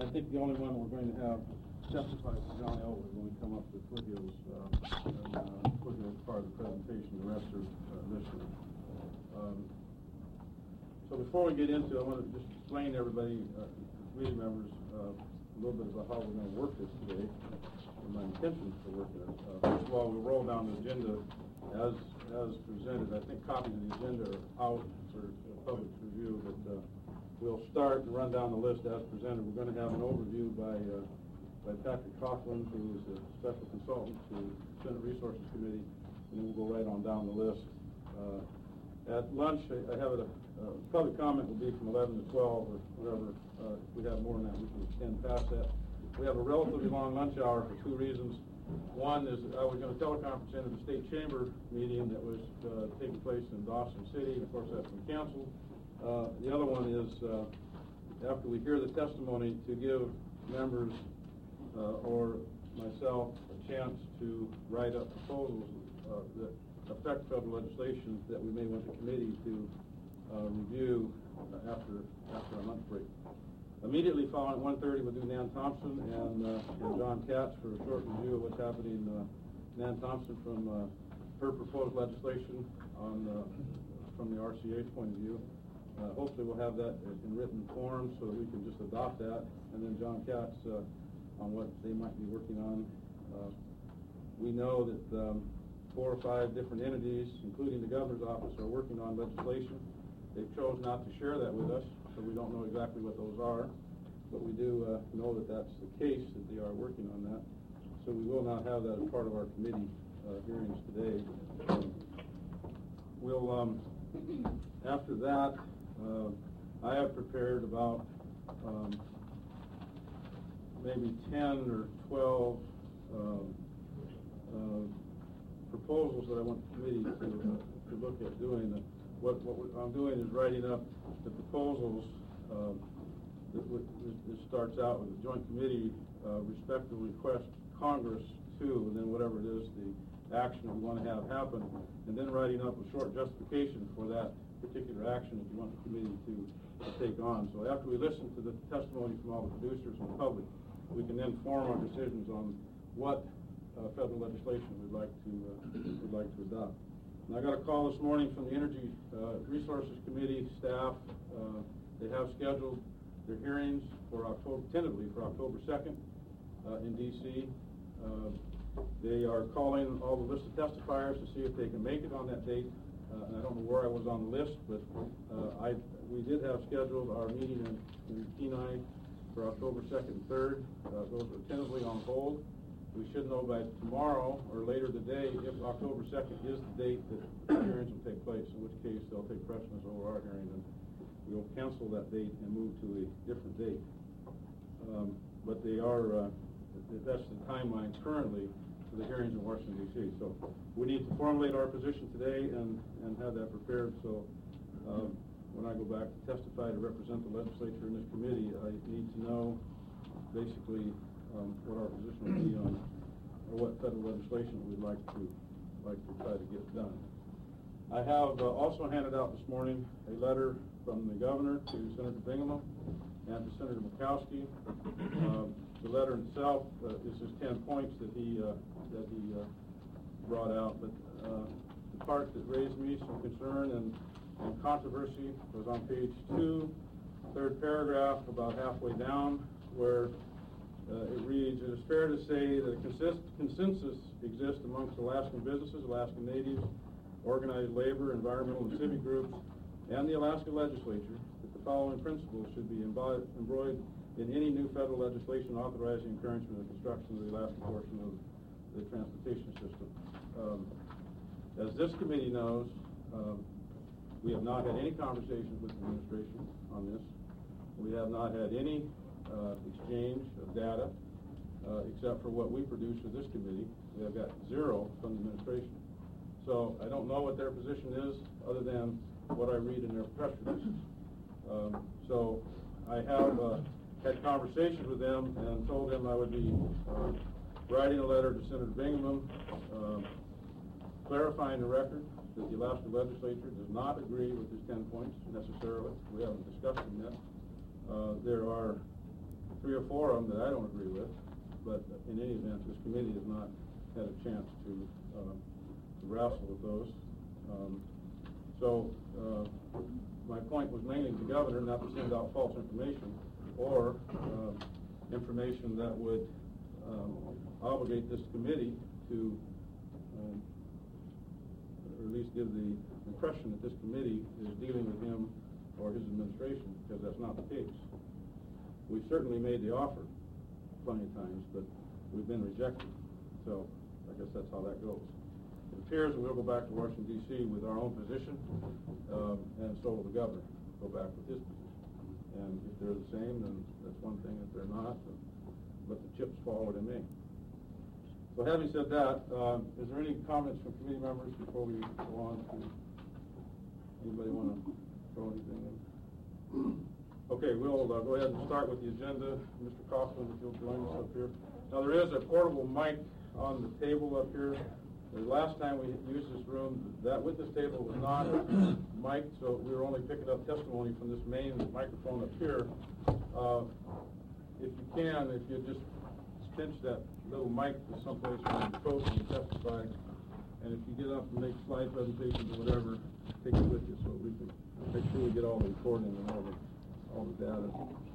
I think the only one we're going to have testify is John Elwood when we come up to Foothills. Foothills part of the presentation. The rest are listeners. So before we get into, I want to just explain to everybody, committee members, a little bit about how we're going to work this today, and my intentions for working it. First of all, we'll roll down the agenda as presented. I think copies of the agenda are out for public review, but we'll start and run down the list as presented. We're going to have an overview by Patrick Coughlin, who is a special consultant to the Senate Resources Committee, and then we'll go right on down the list. At lunch, I have public comment will be from 11 to 12 or whatever. If we have more than that, we can extend past that. We have a relatively long lunch hour for two reasons. One is I was going to teleconference into the State Chamber meeting that was taking place in Dawson City. Of course, that's been canceled. The other one is after we hear the testimony, to give members or myself a chance to write up proposals that affect federal legislation that we may want the committee to review after a lunch break. Immediately following at 1:30, we'll do Nan Thompson and John Katz for a short review of what's happening. Nan Thompson from her proposed legislation from the RCA's point of view. Hopefully we'll have that in written form so that we can just adopt that. And then John Katz on what they might be working on. We know that 4 or 5 different entities, including the governor's office, are working on legislation. They've chosen not to share that with us, so we don't know exactly what those are. But we do know that that's the case, that they are working on that. So we will not have that as part of our committee hearings today. We'll, after that, I have prepared about maybe 10 or 12 proposals that I want the committee to look at doing. What I'm doing is writing up the proposals that starts out with the joint committee respectively request Congress to, and then whatever it is, the action we want to have happen, and then writing up a short justification for that particular action that you want the committee to take on. So after we listen to the testimony from all the producers and the public, we can then form our decisions on what federal legislation we'd like to adopt. And I got a call this morning from the Energy Resources Committee staff. They have scheduled their hearings for tentatively for October 2nd in D.C. They are calling all the listed testifiers to see if they can make it on that date. And I don't know where I was on the list, but we did have scheduled our meeting in Kenai for October 2nd and 3rd. Those are tentatively on hold. We should know by tomorrow or later today if October 2nd is the date that the hearings will take place, in which case they'll take precedence over our hearing, and we'll cancel that date and move to a different date. But they are, that's the timeline currently for the hearings in Washington, D.C. So we need to formulate our position today and have that prepared. So when I go back to testify to represent the legislature in this committee, I need to know basically what our position will be on, or what federal legislation we'd like to try to get done. I have also handed out this morning a letter from the governor to Senator Bingaman and to Senator Murkowski. The letter itself is just 10 points that he brought out, but the part that raised me some concern and controversy was on page 2, third paragraph, about halfway down, where it reads, "It is fair to say that a consensus exists amongst Alaskan businesses, Alaskan natives, organized labor, environmental and civic groups, and the Alaska legislature that the following principles should be embroidered in any new federal legislation authorizing encouragement of the construction of the Alaska portion of the transportation system." As this committee knows, we have not had any conversations with the administration on this. We have not had any exchange of data except for what we produce for this committee. We have got 0 from the administration. So I don't know what their position is other than what I read in their press releases. So I have had conversations with them and told them I would be writing a letter to Senator Bingaman clarifying the record that the Alaska legislature does not agree with his 10 points necessarily. We haven't discussed them yet. There are 3 or 4 of them that I don't agree with, but in any event, this committee has not had a chance to wrestle with those. My point was mainly the governor not to send out false information or information that would obligate this committee to, or at least give the impression that this committee is dealing with him or his administration, because that's not the case. We've certainly made the offer plenty of times, but we've been rejected. So I guess that's how that goes. It appears we'll go back to Washington, D.C. with our own position, and so will the governor go back with his position. And if they're the same, then that's one thing. If they're not, then let the chips fall where they may. So having said that, is there any comments from committee members before we go on to, anybody want to throw anything in? Okay, we'll go ahead and start with the agenda. Mr. Coughlin, if you'll join us up here. Now there is a portable mic on the table up here. The last time we used this room, that witness table was not mic'd, so we were only picking up testimony from this main microphone up here. If you can, if you just pinch that little mic to someplace where you post and testify, and if you get up and make slide presentations or whatever, take it with you so we can make sure we get all the recording and all the data.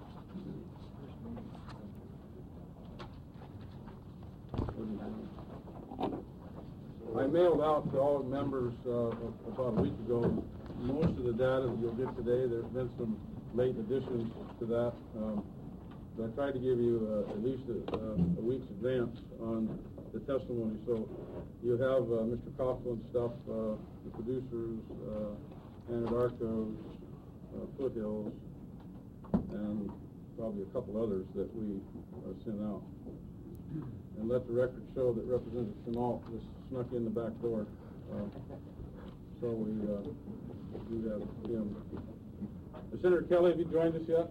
I mailed out to all members about a week ago most of the data that you'll get today. There's been some late additions to that. But I tried to give you at least a week's advance on the testimony. So you have Mr. Coughlin's stuff, the producers, Anadarko, Foothills, and probably a couple others that we sent out. And let the record show that Representative Chenault was snuck in the back door. So we do have him. Senator Kelly, have you joined us yet?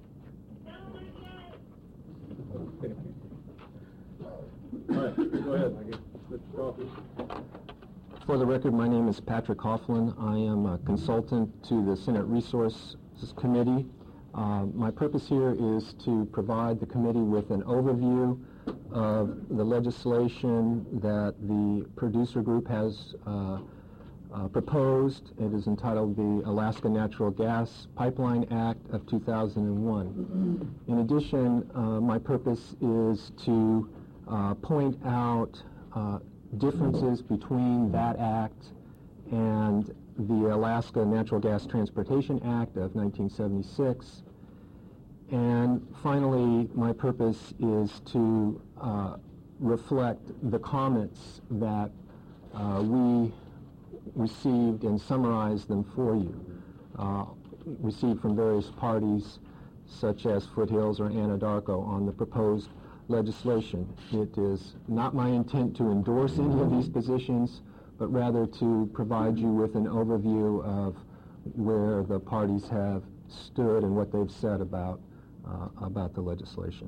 Okay. All right, go ahead. Mr. Coughlin. For the record, my name is Patrick Coughlin. I am a consultant to the Senate Resources Committee. My purpose here is to provide the committee with an overview of the legislation that the producer group has proposed. It is entitled the Alaska Natural Gas Pipeline Act of 2001. In addition, my purpose is to point out differences between that act and the Alaska Natural Gas Transportation Act of 1976. And finally, my purpose is to reflect the comments that we received and summarize them for you, received from various parties such as Foothills or Anadarko on the proposed legislation. It is not my intent to endorse any of these positions, but rather to provide you with an overview of where the parties have stood and what they've said about the legislation.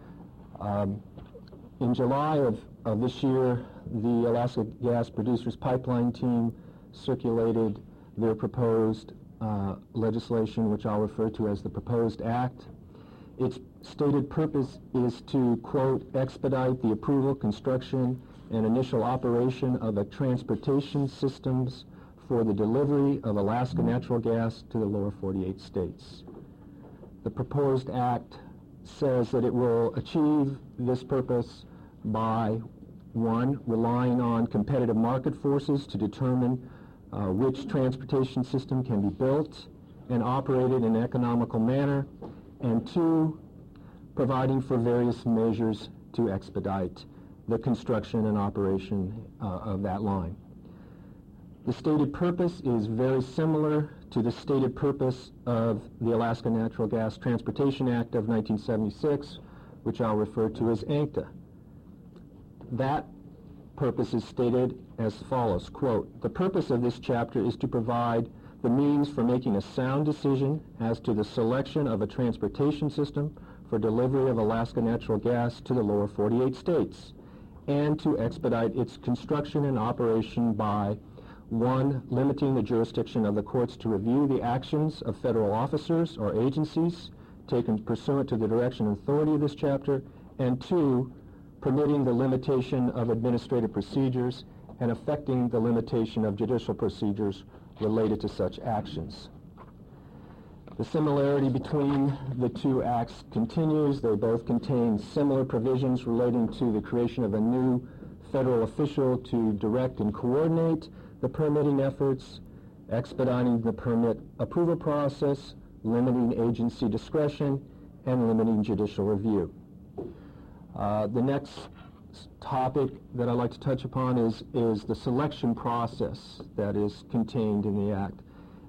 In July of this year, the Alaska Gas Producers Pipeline team circulated their proposed legislation, which I'll refer to as the proposed act. Its stated purpose is to, quote, expedite the approval, construction, and initial operation of a transportation systems for the delivery of Alaska natural gas to the lower 48 states. The proposed act says that it will achieve this purpose by, one, relying on competitive market forces to determine which transportation system can be built and operated in an economical manner, and two, providing for various measures to expedite the construction and operation of that line. The stated purpose is very similar to the stated purpose of the Alaska Natural Gas Transportation Act of 1976, which I'll refer to as ANCTA. That purpose is stated as follows, quote, the purpose of this chapter is to provide the means for making a sound decision as to the selection of a transportation system for delivery of Alaska natural gas to the lower 48 states, and to expedite its construction and operation by, one, limiting the jurisdiction of the courts to review the actions of federal officers or agencies, taken pursuant to the direction and authority of this chapter, and 2, permitting the limitation of administrative procedures and affecting the limitation of judicial procedures related to such actions. The similarity between the two acts continues. They both contain similar provisions relating to the creation of a new federal official to direct and coordinate the permitting efforts, expediting the permit approval process, limiting agency discretion, and limiting judicial review. The next topic that I'd like to touch upon is the selection process that is contained in the Act.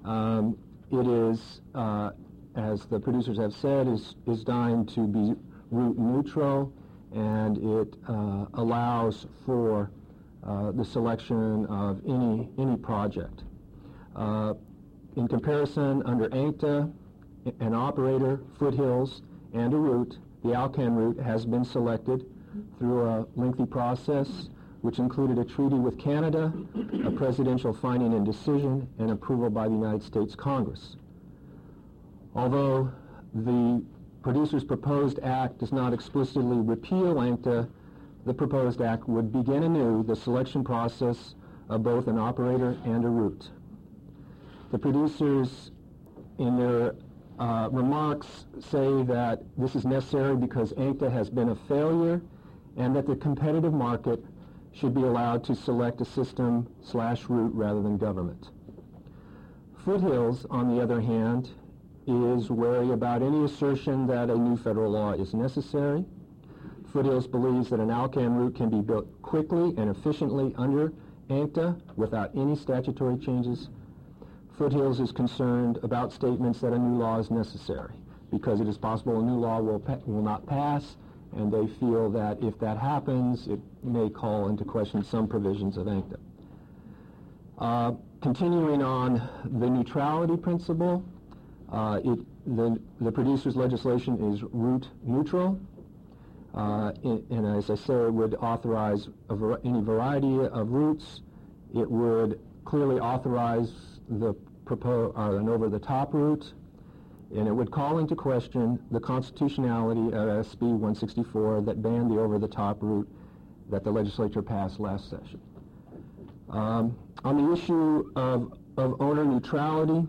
It is, as the producers have said, is designed to be route neutral, and it allows for the selection of any project. In comparison, under ANCTA, an operator, Foothills, and a route, the Alcan route has been selected through a lengthy process which included a treaty with Canada, a presidential finding and decision, and approval by the United States Congress. Although the producer's proposed act does not explicitly repeal ANCTA, the proposed act would begin anew the selection process of both an operator and a route. The producers, in their remarks, say that this is necessary because ANCTA has been a failure and that the competitive market should be allowed to select a system/route rather than government. Foothills, on the other hand, is wary about any assertion that a new federal law is necessary. Foothills believes that an Alcan route can be built quickly and efficiently under ANCTA without any statutory changes. Foothills is concerned about statements that a new law is necessary because it is possible a new law will not pass, and they feel that if that happens, it may call into question some provisions of ANCTA. Continuing on the neutrality principle, the producer's legislation is route neutral, and as I said, it would authorize any variety of routes. It would clearly authorize the an over-the-top route, and it would call into question the constitutionality of SB 164 that banned the over-the-top route that the legislature passed last session. On the issue of owner neutrality,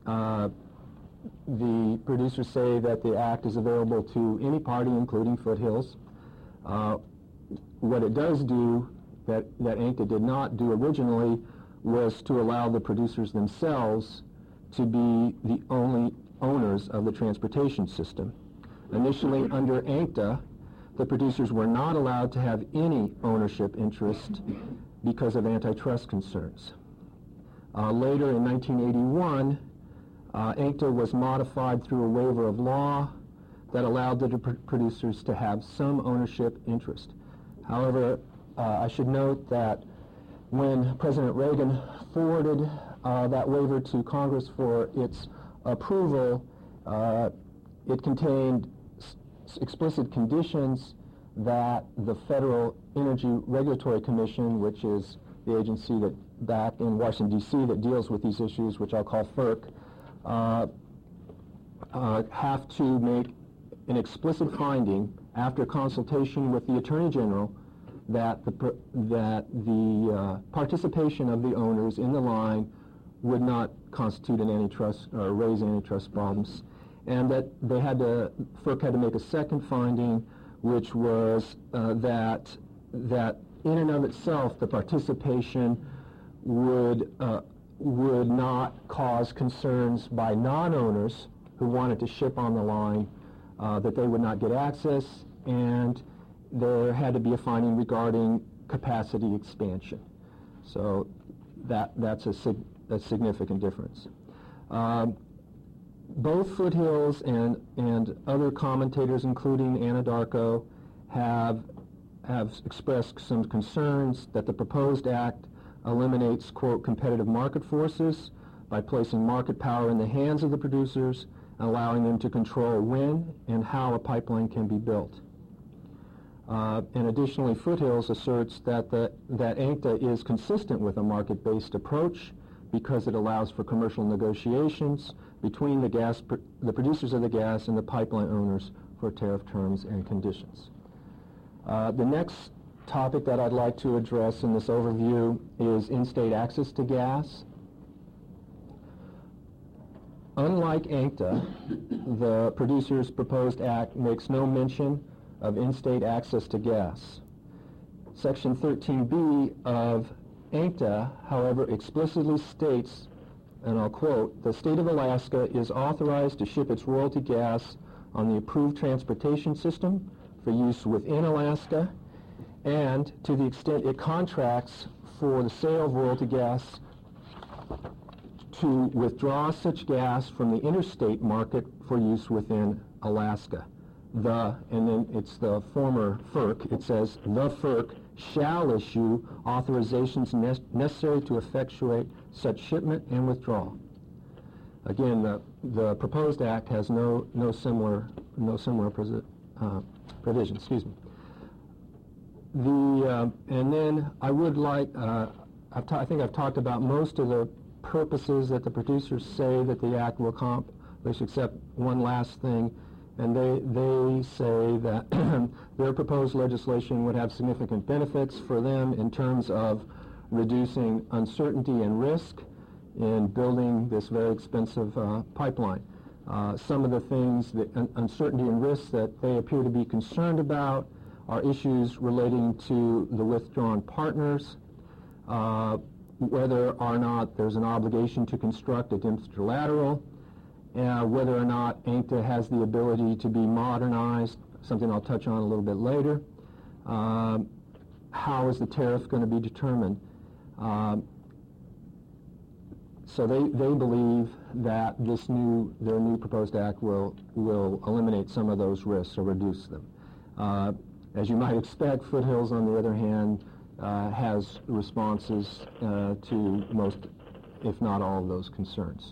the producers say that the act is available to any party, including Foothills. What it does do, that ANCTA did not do originally, was to allow the producers themselves to be the only owners of the transportation system. Initially, under ANCTA, the producers were not allowed to have any ownership interest because of antitrust concerns. Later, in 1981, ANCTA was modified through a waiver of law that allowed the producers to have some ownership interest. However, I should note that when President Reagan forwarded that waiver to Congress for its approval, it contained explicit conditions that the Federal Energy Regulatory Commission, which is the agency that back in Washington, D.C. that deals with these issues, which I'll call FERC, have to make an explicit finding after consultation with the Attorney General that the participation of the owners in the line would not constitute an antitrust or raise antitrust problems, and that FERC had to make a second finding, which was that in and of itself the participation would not cause concerns by non-owners who wanted to ship on the line, that they would not get access, and there had to be a finding regarding capacity expansion. So that's a significant difference. Both Foothills and other commentators, including Anadarko, have expressed some concerns that the proposed act eliminates, quote, competitive market forces by placing market power in the hands of the producers and allowing them to control when and how a pipeline can be built. And additionally, Foothills asserts that ANCTA is consistent with a market-based approach because it allows for commercial negotiations between the producers of the gas and the pipeline owners for tariff terms and conditions. The next topic that I'd like to address in this overview is in-state access to gas. Unlike ANCTA, the Producers Proposed Act makes no mention of in-state access to gas. Section 13B of ANCTA, however, explicitly states, and I'll quote, "The state of Alaska is authorized to ship its royalty gas on the approved transportation system for use within Alaska, and to the extent it contracts for the sale of royalty gas, to withdraw such gas from the interstate market for use within Alaska. And then it's the former FERC, it says, the FERC shall issue authorizations necessary to effectuate such shipment and withdrawal." Again, the proposed act has no similar provision. Excuse me. And then I would like, I think I've talked about most of the purposes that the producers say that the act will accomplish, except one last thing, and they say that their proposed legislation would have significant benefits for them in terms of reducing uncertainty and risk in building this very expensive pipeline. Some of the things, the uncertainty and risks that they appear to be concerned about are issues relating to the withdrawn partners, whether or not there's an obligation to construct a dempster lateral, whether or not ANCTA has the ability to be modernized, something I'll touch on a little bit later. How is the tariff going to be determined? So they believe that their new proposed act will eliminate some of those risks or reduce them. As you might expect, Foothills, on the other hand, has responses to most, if not all, of those concerns.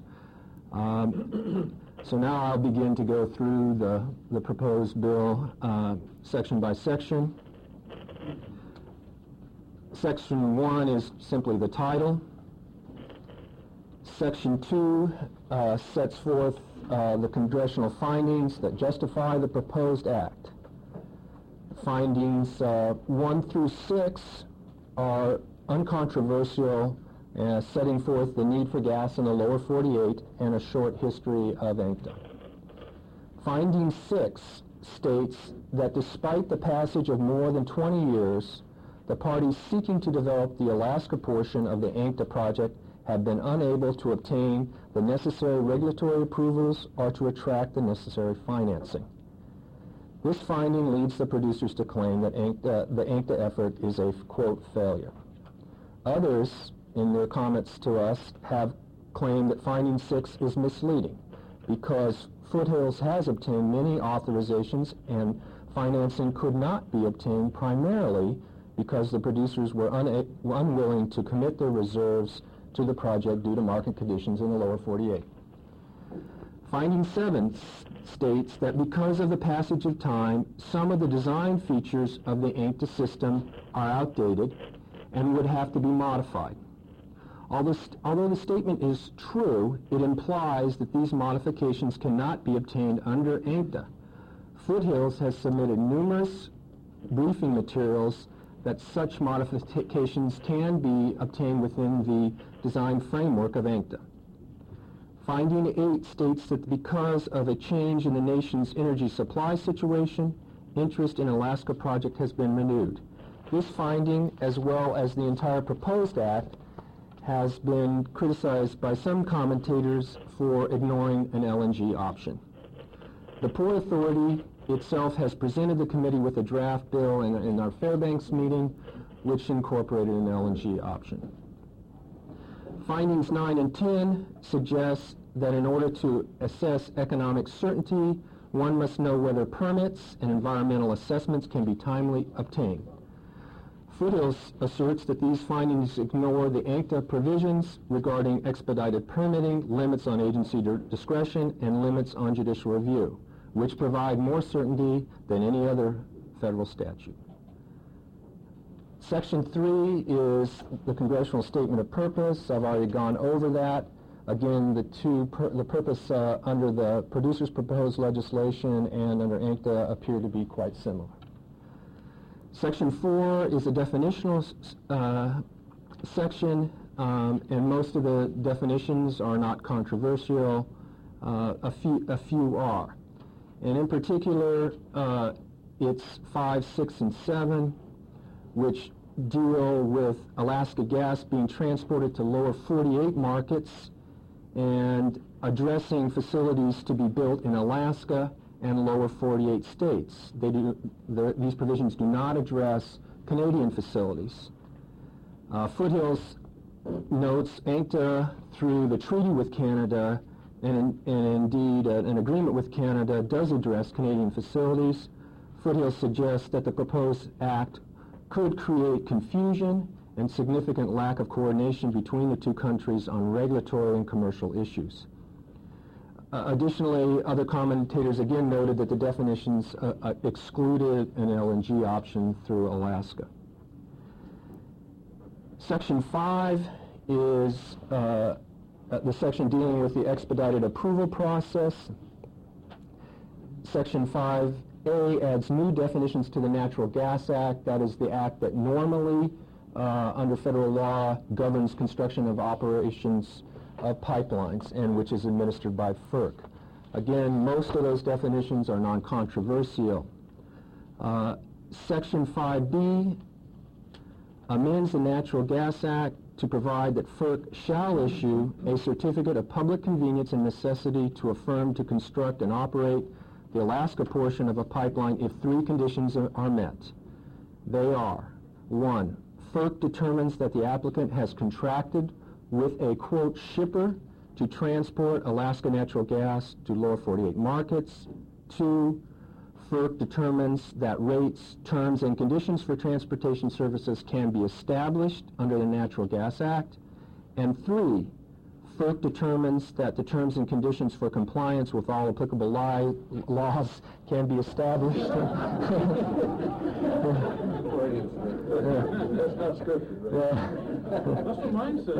So now I'll begin to go through the proposed bill section by section. Section 1 is simply the title. Section 2 sets forth the congressional findings that justify the proposed act. Findings 1 through 6 are uncontroversial, setting forth the need for gas in the lower 48 and a short history of ANCTA. Finding 6 states that despite the passage of more than 20 years, the parties seeking to develop the Alaska portion of the ANCTA project have been unable to obtain the necessary regulatory approvals or to attract the necessary financing. This finding leads the producers to claim that the ANCTA effort is a, quote, failure. Others, in their comments to us, have claimed that finding 6 is misleading because Foothills has obtained many authorizations and financing could not be obtained primarily because the producers were unwilling to commit their reserves to the project due to market conditions in the lower 48. Finding 7 states that because of the passage of time, some of the design features of the ANCTA system are outdated and would have to be modified. Although the statement is true, it implies that these modifications cannot be obtained under ANCTA. Foothills has submitted numerous briefing materials that such modifications can be obtained within the design framework of ANCTA. Finding 8 states that because of a change in the nation's energy supply situation, interest in Alaska project has been renewed. This finding, as well as the entire proposed act, has been criticized by some commentators for ignoring an LNG option. The Port Authority itself has presented the committee with a draft bill in our Fairbanks meeting, which incorporated an LNG option. Findings 9 and 10 suggest that in order to assess economic certainty, one must know whether permits and environmental assessments can be timely obtained. Foothills asserts that these findings ignore the ANCTA provisions regarding expedited permitting, limits on agency discretion, and limits on judicial review, which provide more certainty than any other federal statute. Section 3 is the Congressional Statement of Purpose. I've already gone over that. Again, the purpose under the producer's proposed legislation and under ANCTA appear to be quite similar. Section 4 is a definitional section, and most of the definitions are not controversial. A few are. And in particular, it's 5, 6, and 7, which deal with Alaska gas being transported to lower 48 markets and addressing facilities to be built in Alaska and lower 48 states. These provisions do not address Canadian facilities. Foothills notes ANCTA through the treaty with Canada and indeed an agreement with Canada does address Canadian facilities. Foothills suggests that the proposed act could create confusion and significant lack of coordination between the two countries on regulatory and commercial issues. Additionally, other commentators again noted that the definitions excluded an LNG option through Alaska. Section 5 is the section dealing with the expedited approval process. Section 5A adds new definitions to the Natural Gas Act. That is the act that normally, under federal law, governs construction of operations of pipelines and which is administered by FERC. Again, most of those definitions are non-controversial. Section 5B amends the Natural Gas Act to provide that FERC shall issue a certificate of public convenience and necessity to a firm to construct and operate the Alaska portion of a pipeline if 3 conditions are met. They are: 1, FERC determines that the applicant has contracted with a, quote, shipper to transport Alaska natural gas to lower 48 markets. 2, FERC determines that rates, terms, and conditions for transportation services can be established under the Natural Gas Act. And 3, FERC determines that the terms and conditions for compliance with all applicable laws can be established. That's not scripted, right? That's what mine says.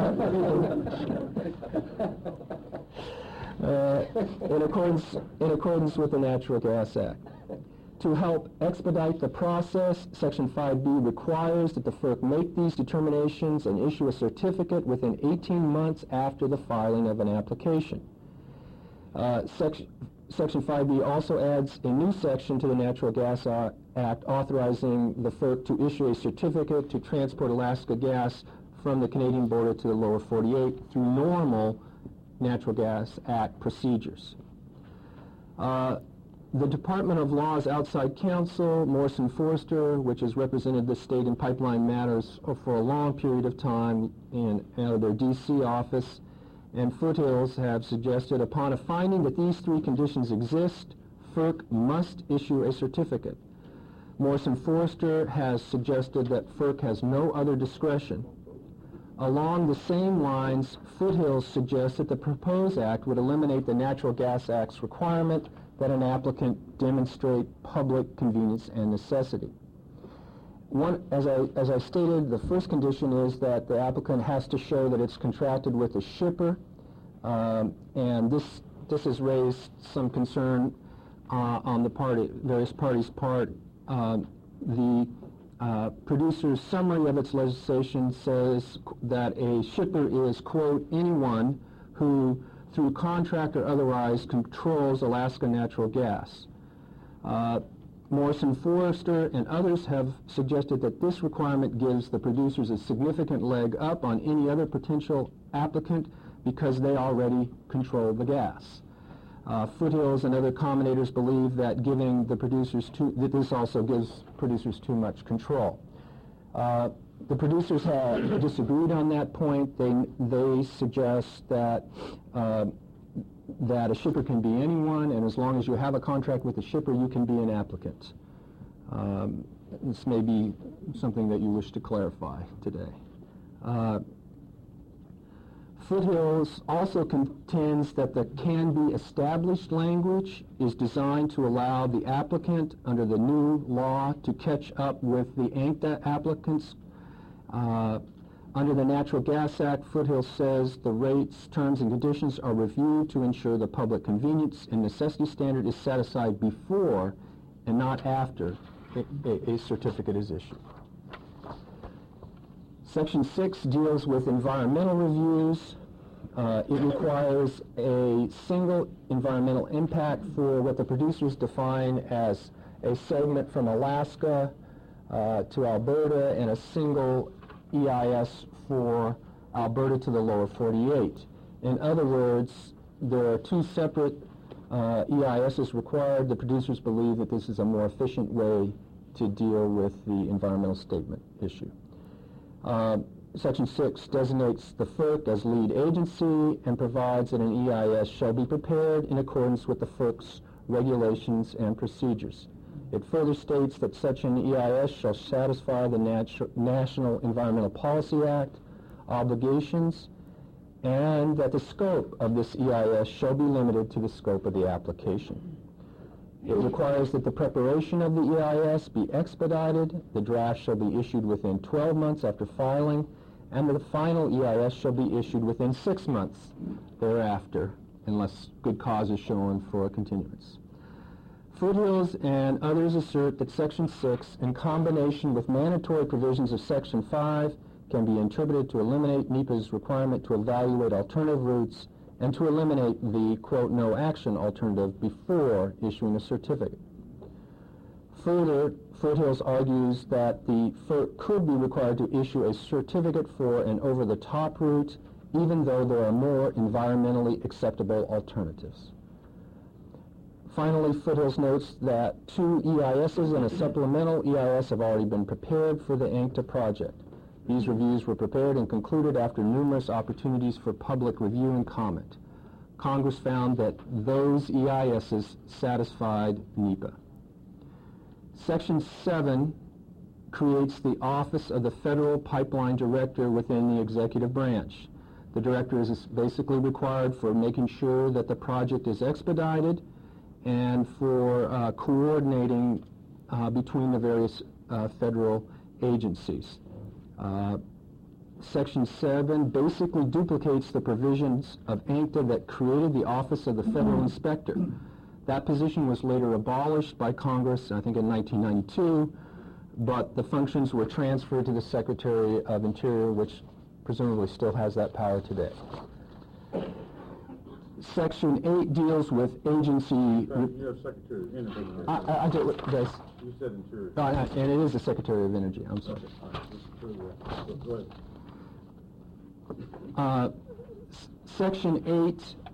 In accordance with the Natural Gas Act. To help expedite the process, Section 5B requires that the FERC make these determinations and issue a certificate within 18 months after the filing of an application. Section 5B also adds a new section to the Natural Gas Act authorizing the FERC to issue a certificate to transport Alaska gas from the Canadian border to the lower 48 through normal Natural Gas Act procedures. The Department of Law's outside counsel, Morrison Foerster, which has represented the state in pipeline matters for a long period of time in their D.C. office, and Foothills have suggested upon a finding that these 3 conditions exist, FERC must issue a certificate. Morrison Foerster has suggested that FERC has no other discretion. Along the same lines, Foothills suggests that the proposed act would eliminate the Natural Gas Act's requirement that an applicant demonstrate public convenience and necessity. As I stated, the first condition is that the applicant has to show that it's contracted with a shipper, and this has raised some concern on the various parties' part. The producer's summary of its legislation says that a shipper is, quote, anyone who through contract or otherwise controls Alaska natural gas. Morrison Foerster and others have suggested that this requirement gives the producers a significant leg up on any other potential applicant because they already control the gas. Foothills and other commentators believe that giving the producers that this also gives producers too much control. The producers have disagreed on that point. They suggest that that a shipper can be anyone, and as long as you have a contract with a shipper, you can be an applicant. This may be something that you wish to clarify today. Foothills also contends that the can be established language is designed to allow the applicant under the new law to catch up with the ANCTA applicants Under the Natural Gas Act, Foothills says the rates, terms, and conditions are reviewed to ensure the public convenience and necessity standard is satisfied before and not after a certificate is issued. Section 6 deals with environmental reviews. It requires a single environmental impact for what the producers define as a segment from Alaska to Alberta, and a single EIS for Alberta to the lower 48. In other words, there are two separate EISs required. The producers believe that this is a more efficient way to deal with the environmental statement issue. Section 6 designates the FERC as lead agency and provides that an EIS shall be prepared in accordance with the FERC's regulations and procedures. It further states that such an EIS shall satisfy the National Environmental Policy Act obligations, and that the scope of this EIS shall be limited to the scope of the application. It requires that the preparation of the EIS be expedited. The draft shall be issued within 12 months after filing, and the final EIS shall be issued within 6 months thereafter, unless good cause is shown for a continuance. Foothills and others assert that Section 6, in combination with mandatory provisions of Section 5, can be interpreted to eliminate NEPA's requirement to evaluate alternative routes and to eliminate the, quote, no action alternative before issuing a certificate. Further, Foothills argues that the FERC could be required to issue a certificate for an over-the-top route, even though there are more environmentally acceptable alternatives. Finally, Foothills notes that 2 EISs and a supplemental EIS have already been prepared for the ANCTA project. These reviews were prepared and concluded after numerous opportunities for public review and comment. Congress found that those EISs satisfied NEPA. Section 7 creates the Office of the Federal Pipeline Director within the executive branch. The director is basically required for making sure that the project is expedited and for coordinating between the various federal agencies. Section 7 basically duplicates the provisions of ANCTA that created the Office of the Federal Inspector. That position was later abolished by Congress, I think in 1992, but the functions were transferred to the Secretary of Interior, which presumably still has that power today. Section 8 deals with agency... You're Secretary of Energy. I did, guys. You said Interior. And it is the Secretary of Energy, I'm sorry. Okay. All right. Just clear that. Go ahead. Section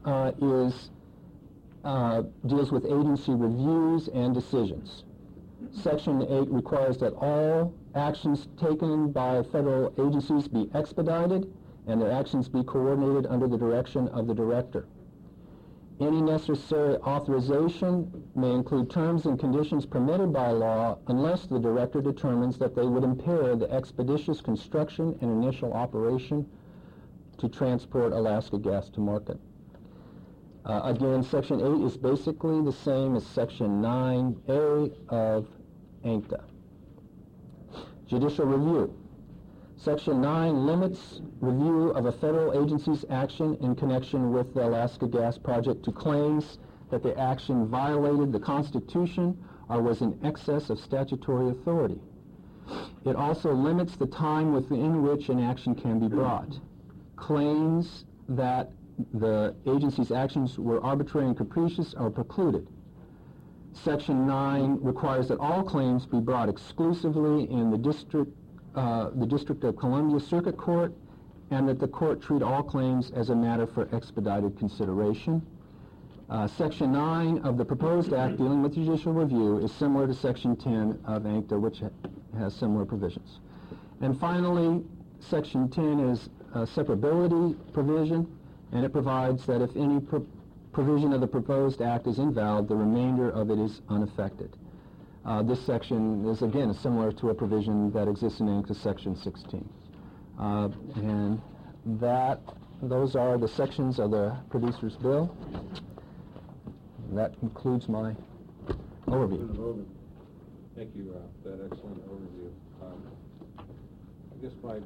8 deals with agency reviews and decisions. Section 8 requires that all actions taken by federal agencies be expedited and their actions be coordinated under the direction of the director. Any necessary authorization may include terms and conditions permitted by law unless the director determines that they would impair the expeditious construction and initial operation to transport Alaska gas to market. Again, Section 8 is basically the same as Section 9A of ANCTA. Judicial review. Section 9 limits review of a federal agency's action in connection with the Alaska Gas Project to claims that the action violated the Constitution or was in excess of statutory authority. It also limits the time within which an action can be brought. Claims that the agency's actions were arbitrary and capricious are precluded. Section 9 requires that all claims be brought exclusively in the District of Columbia Circuit Court, and that the court treat all claims as a matter for expedited consideration. Section 9 of the proposed act dealing with judicial review is similar to Section 10 of ANCTA, which has similar provisions. And finally, Section 10 is a separability provision, and it provides that if any provision of the proposed act is invalid, the remainder of it is unaffected. This section is, again, similar to a provision that exists in ANCTA Section 16. And those are the sections of the producer's bill. And that concludes my overview. Thank you for that excellent overview. I guess my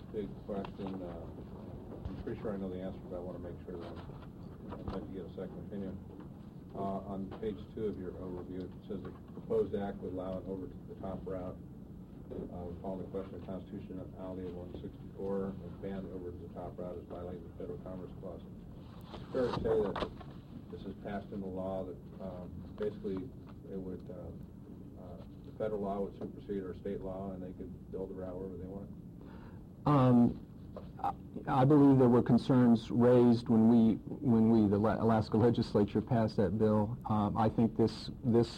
big question. I'm pretty sure I know the answer, but I want to make sure that I'd like to get a second opinion. On page 2 of your overview, it says the proposed act would allow an over-the-top route. Calling the question of constitutionality of 164, and ban the over-the-top route as violating the Federal Commerce Clause. It's fair to say that this is passed into law that basically it would the federal law would supersede our state law, and they could build a route wherever they want. I believe there were concerns raised when the Alaska legislature passed that bill. I think this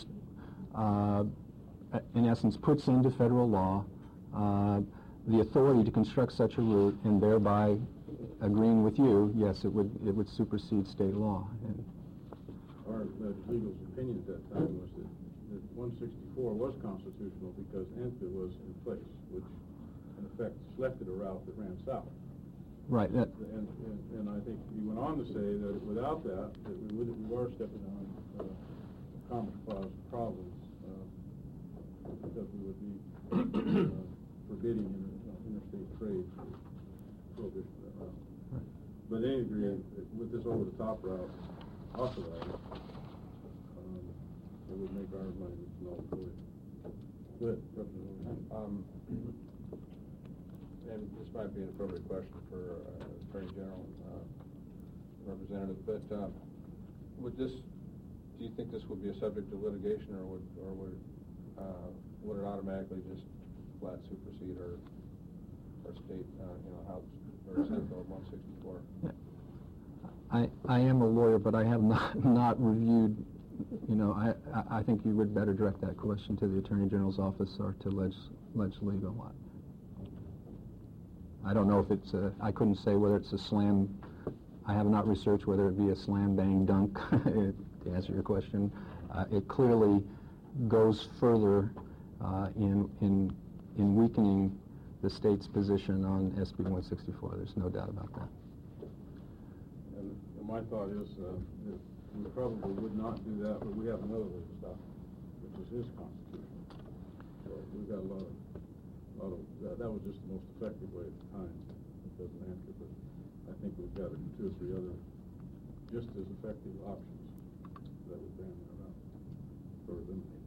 in essence puts into federal law the authority to construct such a route, and thereby agreeing with you, yes, it would supersede state law. And our legal opinion at that time was that 164 was constitutional because ANCA was in place, which in effect selected a route that ran south. Right. And I think you went on to say that without that, we were stepping on Commerce Clause problems because we would be forbidding interstate trade prohibition. But at any degree, with this over-the-top route authorized, it would make our money null and void. Go ahead, Representative. And this might be an appropriate question for Attorney General Representative, but would this? Do you think this would be a subject to litigation, or would it automatically just flat supersede our state, House or Senate Bill 164? I am a lawyer, but I have not reviewed. I think you would better direct that question to the Attorney General's office or to Ledge Legal. I don't know if it's I couldn't say whether it's a slam. I have not researched whether it be a slam bang dunk. To answer your question, it clearly goes further in weakening the state's position on SB 164. There's no doubt about that. And my thought is that we probably would not do that, but we have another way to stop it, which is constitutional. So we've got a lot of that was just the most effective way at the time. It doesn't answer, but I think we've got 2 or 3 other just as effective options that would ban that out or eliminate it.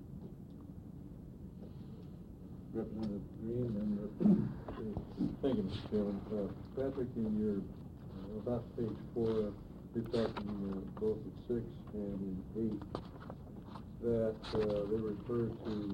Representative Green and Thank you, Mr. Chairman. Patrick, in your about page 4, you're talking both at 6 and in 8 that they refer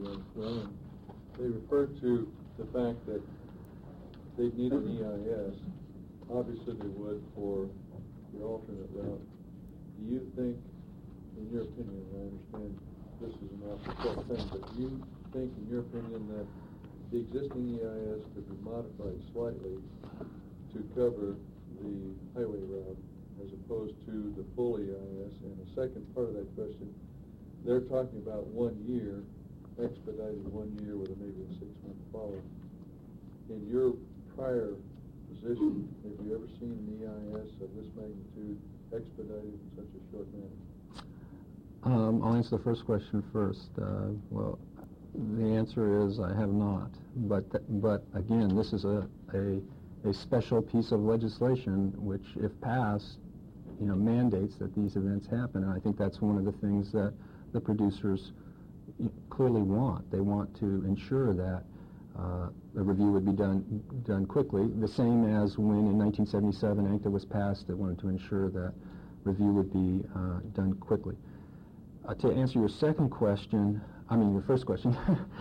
to the fact that they need an EIS. Obviously, they would for the alternate route. Do you think, in your opinion, I understand this is an off-the-shelf thing, but do you think, in your opinion, that the existing EIS could be modified slightly to cover the highway route as opposed to the full EIS? And the second part of that question, they're talking about 1 year, expedited 1 year with maybe a 6-month follow-up. In your prior position, have you ever seen an EIS of this magnitude expedited in such a short manner? I'll answer the first question first. Well, the answer is I have not. But again, this is a special piece of legislation which, if passed, mandates that these events happen. And I think that's one of the things that the producers clearly want. They want to ensure that the review would be done quickly. The same as when in 1977 ANCTA was passed, they wanted to ensure that review would be done quickly. To answer your second question, your first question,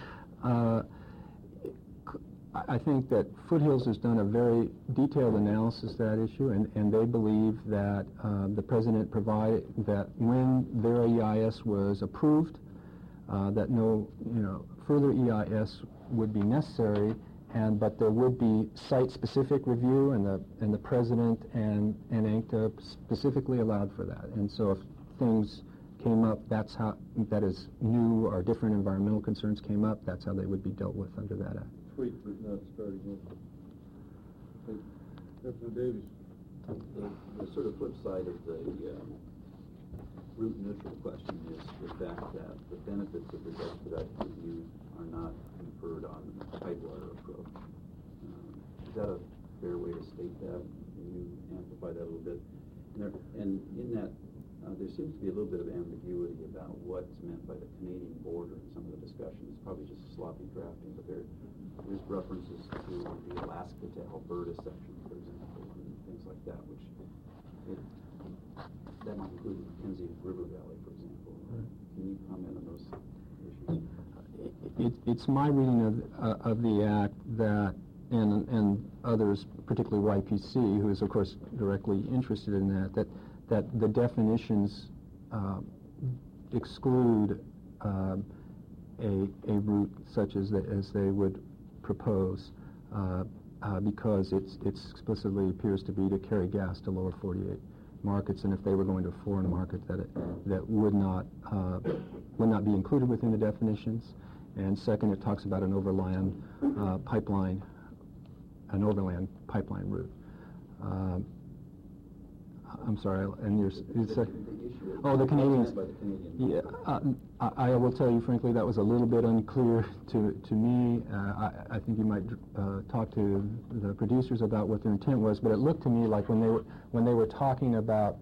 I think that Foothills has done a very detailed analysis of that issue, and they believe that the President provided that when their EIS was approved, that no further EIS would be necessary, but there would be site-specific review, and the President and ANCTA specifically allowed for that. And so if things came up, that is new or different environmental concerns came up, that's how they would be dealt with under that act. Tweak but not start again. Representative Davies. The sort of flip side of the route neutral question is the fact that the benefits of this expedited review are not conferred on the Tidewater approach. Is that a fair way to state that? Can you amplify that a little bit? And in that, there seems to be a little bit of ambiguity about what's meant by the Canadian border in some of the discussions. Probably just sloppy drafting, but there's references to the Alaska to Alberta section, for example, and things like that, which that might include the Mackenzie River Valley, for example. Can you comment on those issues? It's my reading of the act that, and others, particularly YPC, who is of course directly interested in that the definitions exclude a route such as they would propose, because it explicitly appears to be to carry gas to lower 48 markets, and if they were going to a foreign market, that would not be included within the definitions. And second, it talks about an overland pipeline route. I'm sorry, and the Canadians. Yeah, I will tell you frankly that was a little bit unclear to me. I think you might talk to the producers about what their intent was, but it looked to me like when they were talking about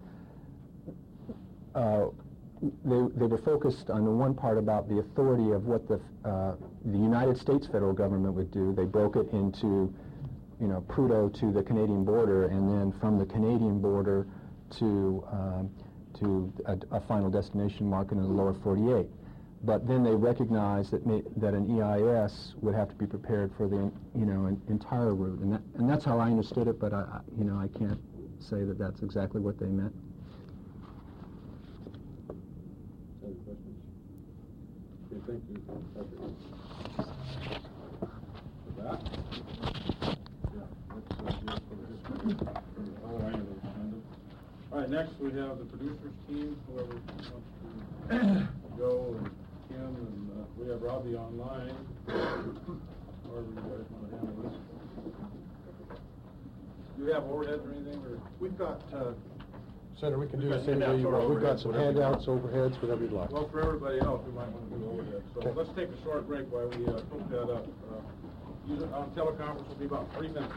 they were focused on the one part about the authority of what the United States federal government would do. They broke it into, Prudhoe to the Canadian border, and then from the Canadian border to a final destination market in the lower 48. But then they recognized that an EIS would have to be prepared for the entire route, and that's how I understood it. But I can't say that that's exactly what they meant. Any questions? Okay, thank you, Patrick. For that? Yeah, that's good for the history for the whole line of the agenda. All right, next we have the producers team, whoever wants to go, and Kim, and we have Robbie online. However you guys want to handle this. Do you have overheads or anything? Or? We've got, Senator, we can do We've the same way you want. We've got some handouts, overheads, whatever you'd like. Well, for everybody else, we might want to do overhead. So Okay. let's take a short break while we cook that up. On teleconference will be about 3 minutes.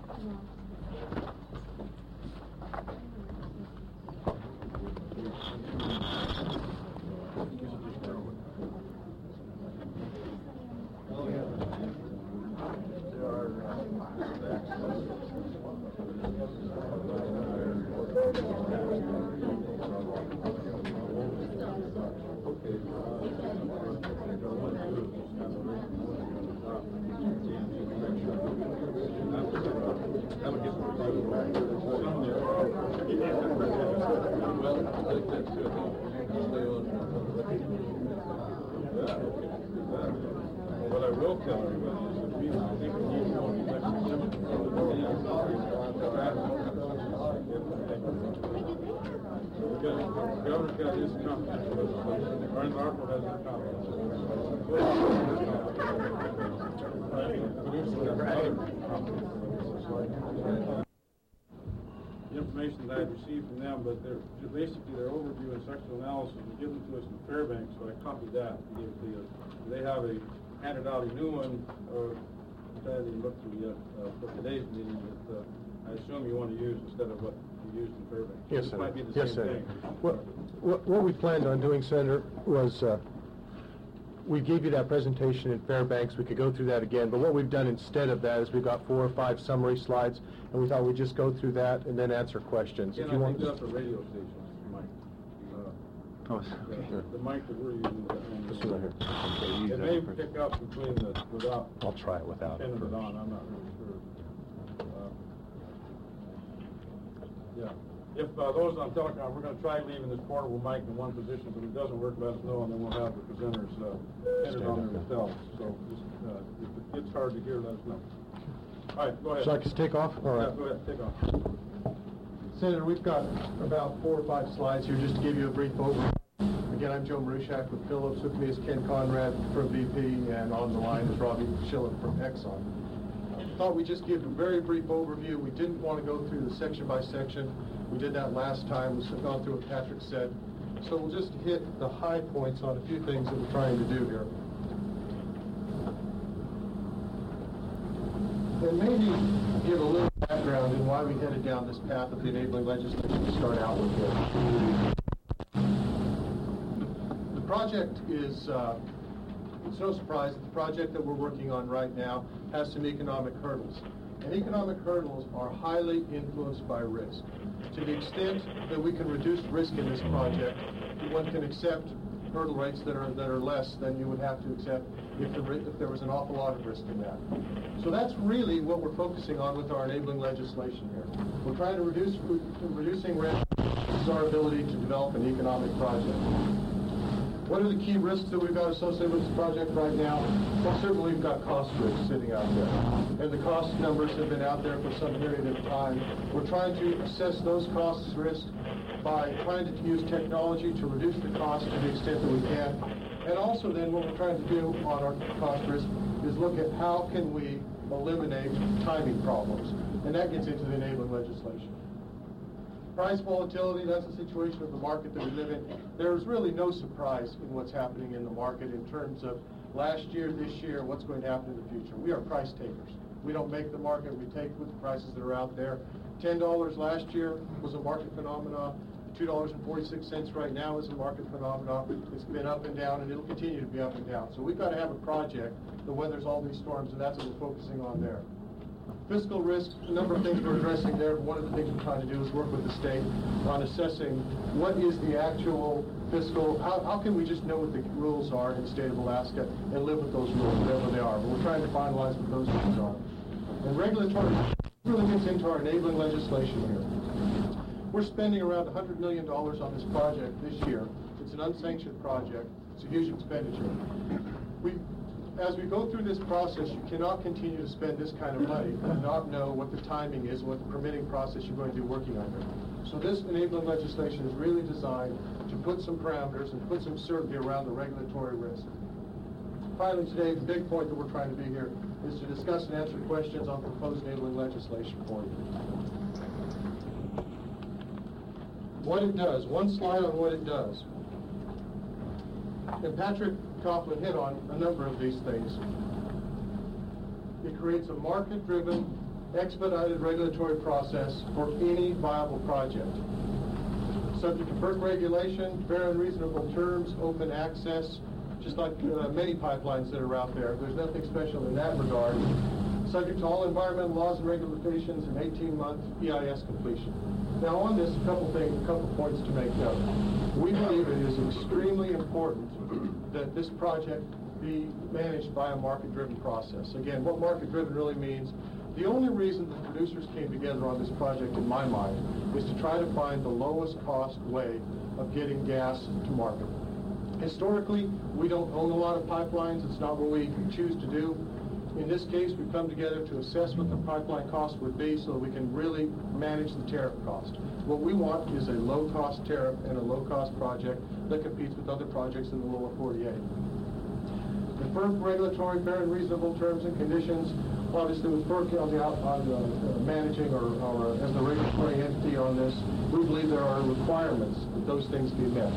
What I will tell everybody is that we think we need more electric the governor's got his confidence. Aaron Markle has his confidence. The information that I had received from them, but they're basically their overview and sectional analysis was given to us in Fairbanks, so I copied that and gave it to you. They have handed out a new one, which I haven't even looked through yet, for today's meeting, that I assume you want to use instead of what you used in Fairbanks. Yes, This Senator. might be the Yes, same Senator. thing. What we planned on doing, Senator, was we gave you that presentation in Fairbanks. We could go through that again, but what we've done instead of that is we've got 4 or 5 summary slides, and we thought we'd just go through that and then answer questions. Again, If you I want think that's a radio station, Mike. The mic that we're using. This one right here. It may pick up between without. I'll try it without it turning first. it on, I'm not really sure. Yeah. If those on telecom, we're going to try leaving this portable mic in one position, but if it doesn't work, let us know, and then we'll have the presenters enter it on themselves. So just, if it gets hard to hear, let us know. All right, go ahead. Should I just take off? All right. Yeah, go ahead, take off. Senator, we've got about 4 or 5 slides here just to give you a brief overview. Again, I'm Joe Marushak with Phillips. With me is Ken Conrad from BP, and on the line is Robbie Schillen from Exxon. I thought we'd just give a very brief overview. We didn't want to go through the section by section. We did that last time. We've gone through what Patrick said. So we'll just hit the high points on a few things that we're trying to do here. And maybe give a little background background and why we headed down this path of the enabling legislation to start out with here. The project is, it's no surprise that the project that we're working on right now has some economic hurdles. And economic hurdles are highly influenced by risk. To the extent that we can reduce risk in this project, one can accept hurdle rates that are less than you would have to accept if there was an awful lot of risk in that. So that's really what we're focusing on with our enabling legislation here. We're trying to reducing risk is our ability to develop an economic project. What are the key risks that we've got associated with this project right now? Well, certainly we've got cost risks sitting out there. And the cost numbers have been out there for some period of time. We're trying to assess those cost risks by trying to use technology to reduce the cost to the extent that we can. And also then what we're trying to do on our cost risk is look at how can we eliminate timing problems. And that gets into the enabling legislation. Price volatility, that's the situation of the market that we live in. There's really no surprise in what's happening in the market in terms of last year, this year, what's going to happen in the future. We are price takers. We don't make the market, we take with the prices that are out there. $10 last year was a market phenomenon. $2.46 right now is a market phenomenon. It's been up and down, and it'll continue to be up and down. So we've got to have a project that weathers all these storms, and that's what we're focusing on there. Fiscal risk, a number of things we're addressing there. One of the things we're trying to do is work with the state on assessing what is the actual fiscal, how can we just know what the rules are in the state of Alaska and live with those rules, whatever they are. But we're trying to finalize what those rules are. And regulatory really gets into our enabling legislation here. We're spending around $100 million on this project this year. It's an unsanctioned project. It's a huge expenditure. As we go through this process, you cannot continue to spend this kind of money and not know what the timing is, what the permitting process you're going to be working under. So this enabling legislation is really designed to put some parameters and put some certainty around the regulatory risk. Finally today, the big point that we're trying to be here is to discuss and answer questions on proposed enabling legislation for you. What it does, one slide on what it does. And Patrick Coughlin hit on a number of these things. It creates a market-driven, expedited regulatory process for any viable project. Subject to FERC regulation, fair and reasonable terms, open access, just like many pipelines that are out there. There's nothing special in that regard. Subject to all environmental laws and regulations and 18-month EIS completion. Now on this, a couple points to make note. We believe it is extremely important that this project be managed by a market-driven process. Again, what market-driven really means, the only reason the producers came together on this project, in my mind, is to try to find the lowest cost way of getting gas to market. Historically, we don't own a lot of pipelines. It's not what we choose to do. In this case, we've come together to assess what the pipeline cost would be so that we can really manage the tariff cost. What we want is a low-cost tariff and a low-cost project that competes with other projects in the lower 48. The FERC regulatory fair and reasonable terms and conditions, obviously with FERC managing or as the regulatory entity on this, we believe there are requirements that those things be met.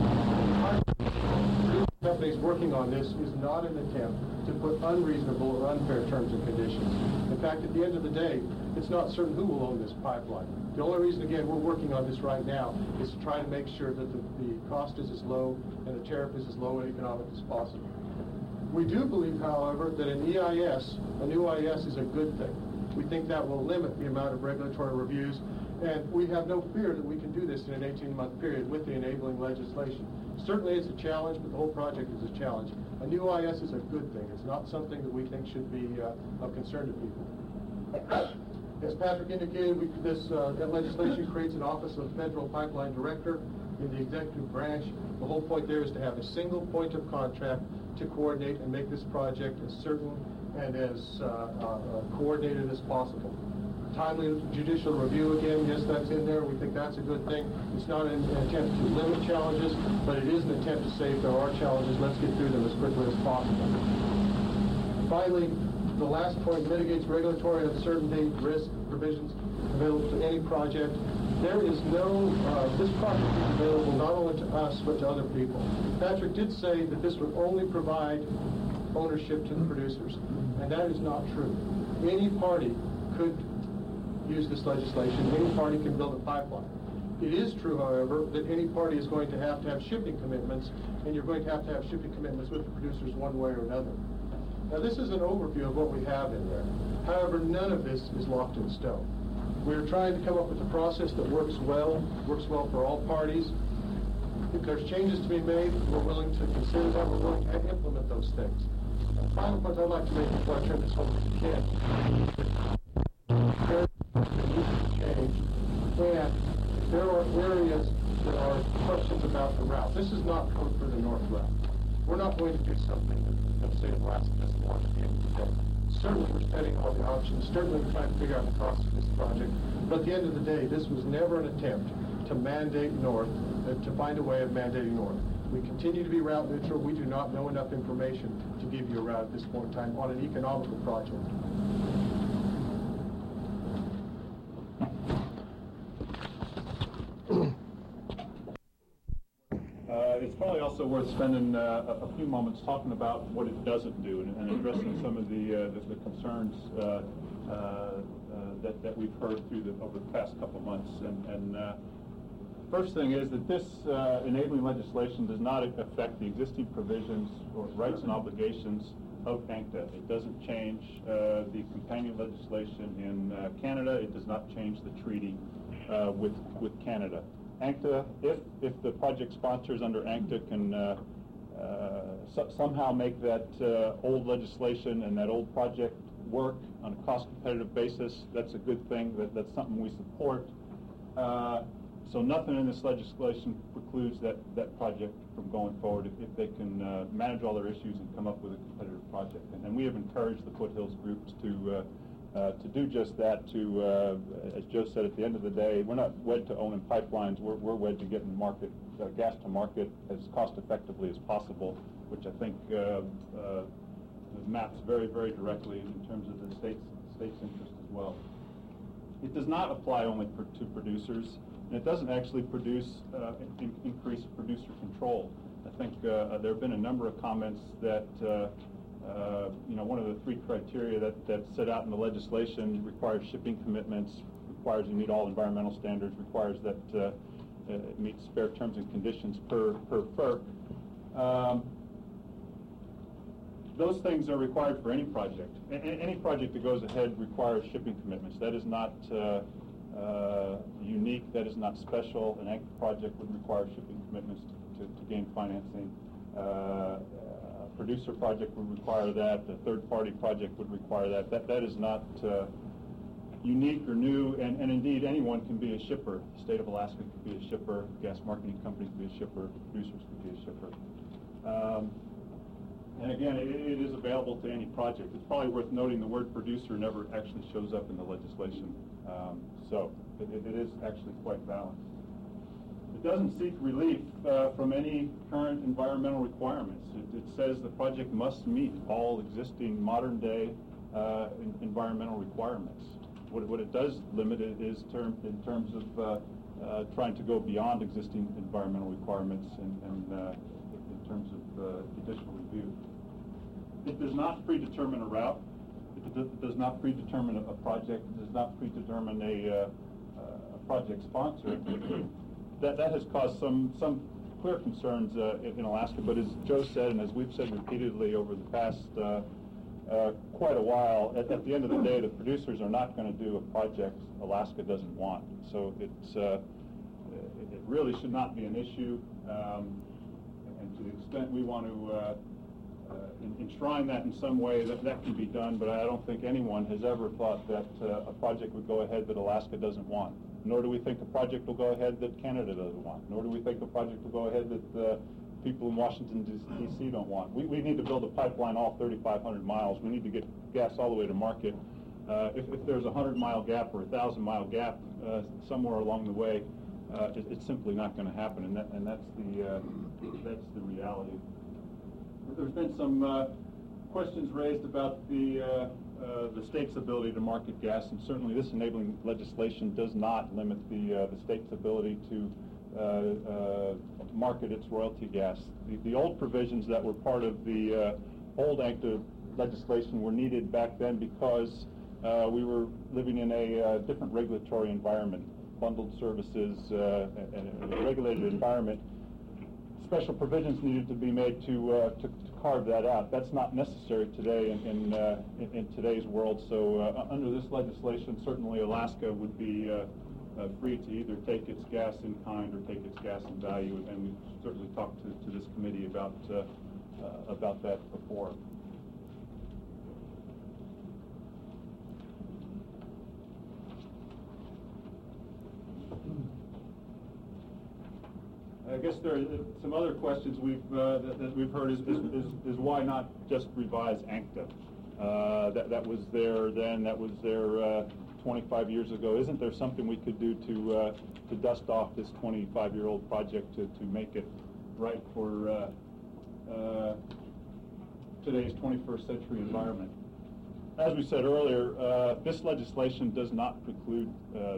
Companies working on this is not an attempt to put unreasonable or unfair terms and conditions. In fact, at the end of the day, it's not certain who will own this pipeline. The only reason, again, we're working on this right now is to try to make sure that the cost is as low and the tariff is as low and economic as possible. We do believe, however, that an EIS, a new EIS, is a good thing. We think that will limit the amount of regulatory reviews, and we have no fear that we can do this in an 18-month period with the enabling legislation. Certainly it's a challenge, but the whole project is a challenge. A new EIS is a good thing. It's not something that we think should be of concern to people. As Patrick indicated, this legislation creates an Office of Federal Pipeline Director in the executive branch. The whole point there is to have a single point of contact to coordinate and make this project as certain and as coordinated as possible. Timely judicial review, again, yes, that's in there. We think that's a good thing. It's not an attempt to limit challenges, but it is an attempt to say if there are challenges, let's get through them as quickly as possible. Finally, the last point mitigates regulatory uncertainty, risk, provisions available to any project. There is no, this project is available not only to us, but to other people. Patrick did say that this would only provide ownership to the producers, and that is not true. Any party could use this legislation. Any party can build a pipeline. It is true, however, that any party is going to have shipping commitments, and you're going to have shipping commitments with the producers one way or another. Now, this is an overview of what we have in there. However, none of this is locked in stone. We're trying to come up with a process that works well for all parties. If there's changes to be made, we're willing to consider that. We're willing to implement those things. The final point I'd like to make before I turn this over to Ken. And there are areas that are questions about the route. This is not code for the North route. We're not going to do something that the state of Alaska doesn't want to do today. Certainly we're studying all the options, certainly we're trying to figure out the cost of this project, but at the end of the day, this was never an attempt to mandate north, to find a way of mandating north. We continue to be route neutral. We do not know enough information to give you a route at this point in time on an economical project. It's probably also worth spending a few moments talking about what it doesn't do and addressing some of the concerns that we've heard over the past couple of months. First thing is that this enabling legislation does not affect the existing provisions or rights and obligations of ANCTA. It doesn't change the companion legislation in Canada. It does not change the treaty with Canada. ANCTA, if the project sponsors under ANCTA can somehow make that old legislation and that old project work on a cost-competitive basis, that's a good thing. That's something we support. So nothing in this legislation precludes that project from going forward if they can manage all their issues and come up with a competitive project. And we have encouraged the Foothills groups to do just that. As Joe said, at the end of the day, we're not wed to owning pipelines. We're wed to getting gas to market as cost effectively as possible, which I think maps very, very directly in terms of the state's interest as well. It does not apply only to producers, and it doesn't actually increase producer control. I think there have been a number of comments that one of the three criteria that's set out in the legislation requires shipping commitments, requires you meet all environmental standards, requires that it meets fair terms and conditions per FERC. Those things are required for any project. Any project that goes ahead requires shipping commitments. That is not unique. That is not special. An ANCTA project would require shipping commitments to gain financing. A producer project would require that. A third-party project would require that. That is not unique or new, and indeed anyone can be a shipper. The state of Alaska could be a shipper. Gas marketing companies could be a shipper. Producers could be a shipper. And again, it is available to any project. It's probably worth noting the word producer never actually shows up in the legislation. So it is actually quite balanced. It doesn't seek relief from any current environmental requirements. It says the project must meet all existing modern-day environmental requirements. What it does limit it is in terms of trying to go beyond existing environmental requirements and in terms of additional review. It does not predetermine a route. It does not predetermine a project. It does not predetermine a project sponsor. That has caused some clear concerns in Alaska, but as Joe said, and as we've said repeatedly over the past quite a while, at the end of the day, the producers are not going to do a project Alaska doesn't want. So it really should not be an issue, and to the extent we want to enshrine that in some way, that can be done, but I don't think anyone has ever thought that a project would go ahead that Alaska doesn't want. Nor do we think a project will go ahead that Canada doesn't want. Nor do we think a project will go ahead that people in Washington, D.C. don't want. We need to build a pipeline all 3,500 miles. We need to get gas all the way to market. If there's a 100-mile gap or a 1,000-mile gap somewhere along the way, it's simply not going to happen, and that's the reality. There's been some questions raised about the state's ability to market gas, and certainly this enabling legislation does not limit the state's ability to market its royalty gas. The old provisions that were part of the old ANCTA legislation were needed back then because we were living in a different regulatory environment, bundled services, and a regulated environment. Special provisions needed to be made to carve that out. That's not necessary today in today's world. So under this legislation, certainly Alaska would be free to either take its gas in kind or take its gas in value, and we've certainly talked to this committee about that before. I guess there are some other questions that we've heard is why not just revise ANCTA? That was there then. That was there 25 years ago. Isn't there something we could do to dust off this 25-year-old project to make it right for today's 21st century environment? As we said earlier, this legislation does not preclude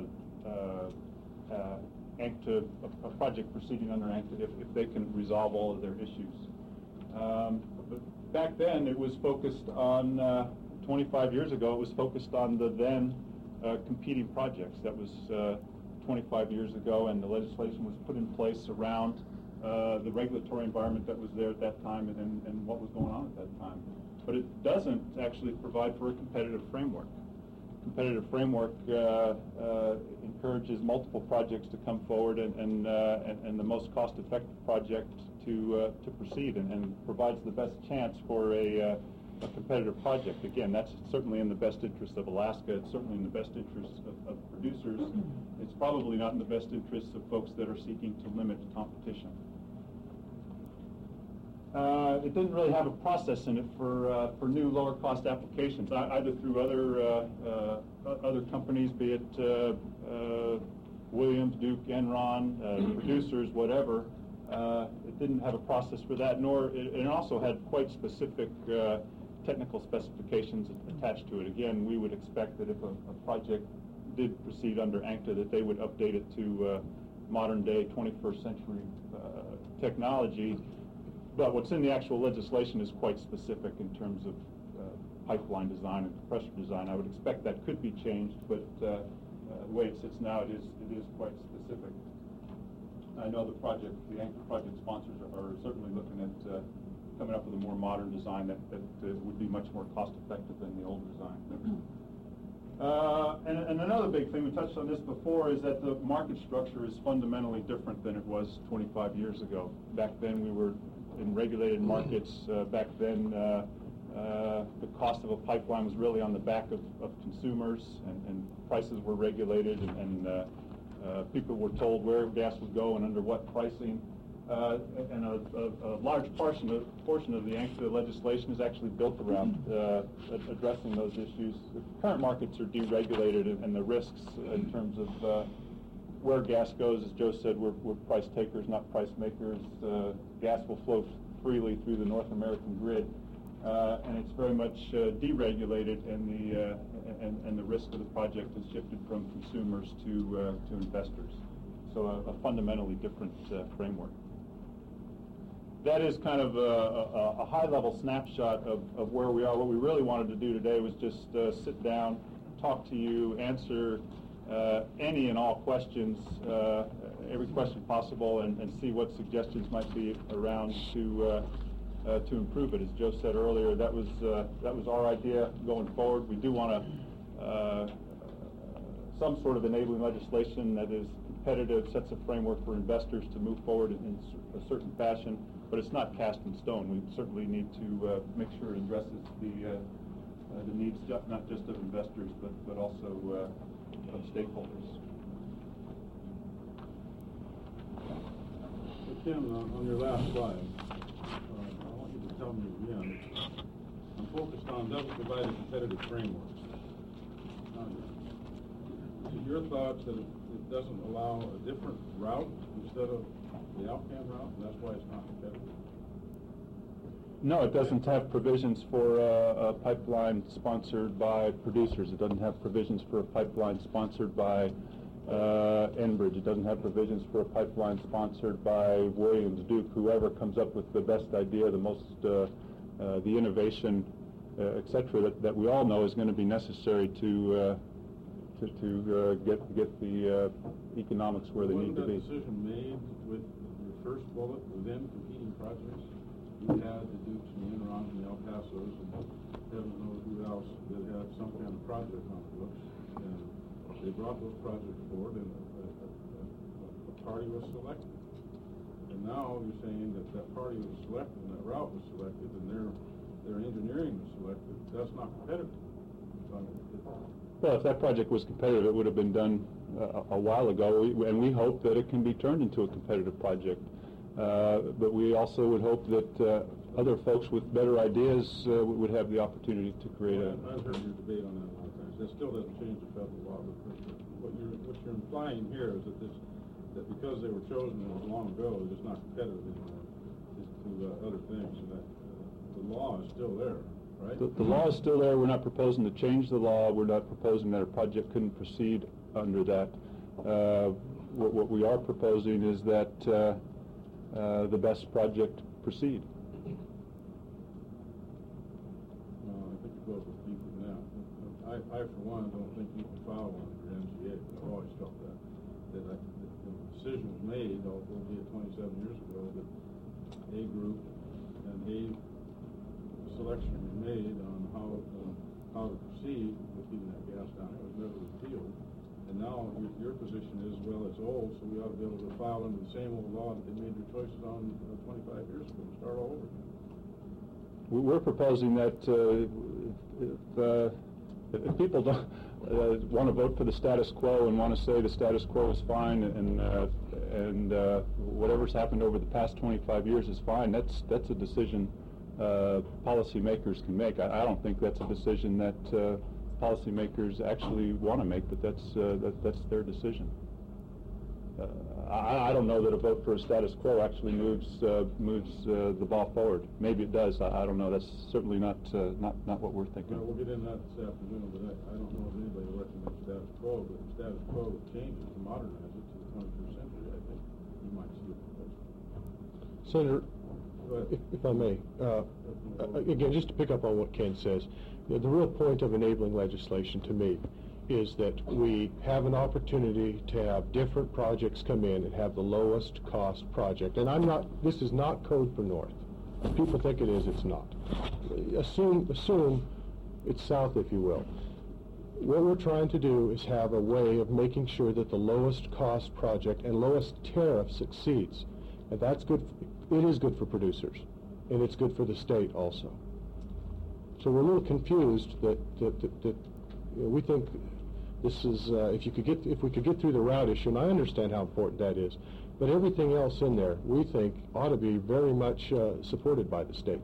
ANCTA, a project proceeding under ANCTA, if they can resolve all of their issues. But back then, it was focused on, 25 years ago, it was focused on the then competing projects. That was 25 years ago, and the legislation was put in place around the regulatory environment that was there at that time and what was going on at that time. But it doesn't actually provide for a competitive framework. Competitive framework encourages multiple projects to come forward and the most cost-effective project to proceed and provides the best chance for a competitive project. Again, that's certainly in the best interest of Alaska. It's certainly in the best interest of producers. It's probably not in the best interest of folks that are seeking to limit competition. It didn't really have a process in it for new lower cost applications, either through other companies, be it Williams, Duke, Enron, producers, whatever. It didn't have a process for that, nor it also had quite specific technical specifications attached to it. Again, we would expect that if a project did proceed under ANCTA, that they would update it to modern day 21st century technology. But what's in the actual legislation is quite specific in terms of pipeline design and compressor design. I would expect that could be changed, but the way it sits now, it is quite specific. I know the ANCTA project sponsors are certainly looking at coming up with a more modern design that would be much more cost effective than the old design. And another big thing, we touched on this before, is that the market structure is fundamentally different than it was 25 years ago. Back then we were in regulated markets. Back then the cost of a pipeline was really on the back of consumers, and prices were regulated, and people were told where gas would go and under what pricing. And a large portion of the ANCTA legislation is actually built around addressing those issues. The current markets are deregulated, and the risks in terms of where gas goes, as Joe said, we're price takers, not price makers. Gas will flow freely through the North American grid, and it's very much deregulated, and the risk of the project is shifted from consumers to investors. So a fundamentally different framework. That is kind of a high-level snapshot of where we are. What we really wanted to do today was just sit down, talk to you, answer any and all questions, every question possible, and see what suggestions might be around to improve it. As Joe said earlier, that was our idea going forward. We do want some sort of enabling legislation that is competitive, sets a framework for investors to move forward in a certain fashion, but it's not cast in stone. We certainly need to make sure it addresses the needs not just of investors, but also of stakeholders. So Tim, on your last slide, I want you to tell me again, I'm focused on doesn't provide a competitive framework. Is your thoughts that it doesn't allow a different route instead of the Alcan route, and that's why it's not competitive? No, it doesn't have provisions for a pipeline sponsored by producers. It doesn't have provisions for a pipeline sponsored by Enbridge. It doesn't have provisions for a pipeline sponsored by Williams, Duke, whoever comes up with the best idea, the most, the innovation et cetera, that we all know is going to be necessary to get the economics where they need to be. Wasn't that decision made with your first bullet, within competing projects? You had the Dukes and the Enrons and the El Pasos and heaven knows who else that had some kind of project on the books. And they brought those projects forward and a party was selected. And now you're saying that that party was selected and that route was selected and their engineering was selected. That's not competitive. Well, if that project was competitive, it would have been done a while ago, and we hope that it can be turned into a competitive project. But we also would hope that other folks with better ideas would have the opportunity to create a... I've heard your debate on that a lot of times. That still doesn't change the federal law. But what you're implying here is that because they were chosen long ago, they're just not competitive anymore to other things. And that the law is still there, right? The law is still there. We're not proposing to change the law. We're not proposing that a project couldn't proceed under that. What we are proposing is that the best project proceed. I think it goes with deeper than that. I, for one, don't think you can file one under NCA. I've always felt that the decision was made, albeit 27 years ago, that a group and a selection was made on how to proceed with keeping that gas down. It was never repealed. And now your position is, well, it's old, so we ought to be able to file under the same old law that they made their choices on 25 years ago and start all over again. We're proposing that if people don't want to vote for the status quo and want to say the status quo is fine and whatever's happened over the past 25 years is fine, that's a decision policymakers can make. I don't think that's a decision that policymakers actually want to make, but that's their decision. I don't know that a vote for a status quo actually moves the ball forward. Maybe it does. I don't know. That's certainly not what we're thinking. Well, we'll get into that this afternoon, but I don't know if anybody recommends status quo. But if status quo changes to modernize it to the 21st century, I think you might see it. Senator, if I may, again, just to pick up on what Ken says, the real point of enabling legislation to me is that we have an opportunity to have different projects come in and have the lowest cost project. And this is not code for North. If people think it is, it's not. Assume it's south, if you will. What we're trying to do is have a way of making sure that the lowest cost project and lowest tariff succeeds. And that's good. It is good for producers, and it's good for the state also. So we're a little confused that we think this is if we could get through the route issue, and I understand how important that is, but everything else in there we think ought to be very much supported by the state.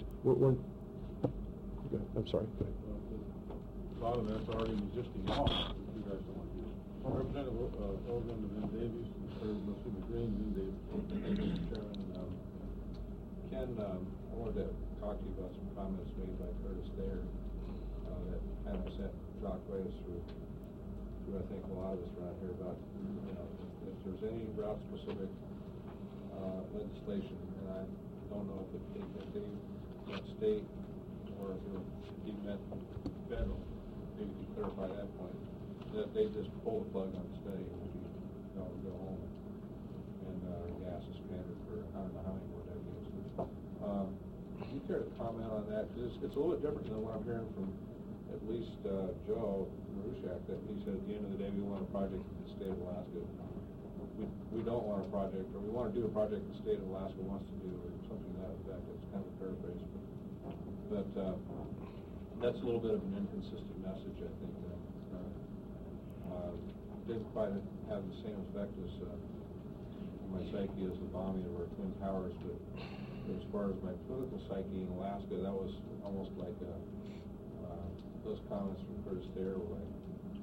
I'm sorry. Go ahead. A lot of that's already an existing law that you guys don't want to use. Representative Oldham and then Davies, Green and then Davies. Chairman, Ken, I wanted to talk to you about some comments made by Curtis there that kind of sent shockwaves through I think a lot of us around here about, if there's any route-specific legislation, and I don't know if they meant state or if he meant federal, maybe you can clarify that point, that they just pull the plug on the study and go home and gas is stranded for I don't know how many more decades. Do you care to comment on that? Because it's a little bit different than what I'm hearing from at least Joe Marushak, that he said at the end of the day we want a project in the state of Alaska. We don't want a project, or we want to do a project the state of Alaska wants to do, or something to that effect. It's kind of a paraphrase. But that's a little bit of an inconsistent message, I think. Didn't quite have the same effect as on my psyche as the bombing of our Twin Towers, but as far as my political psyche in Alaska, that was almost like those comments from Curtis there were like,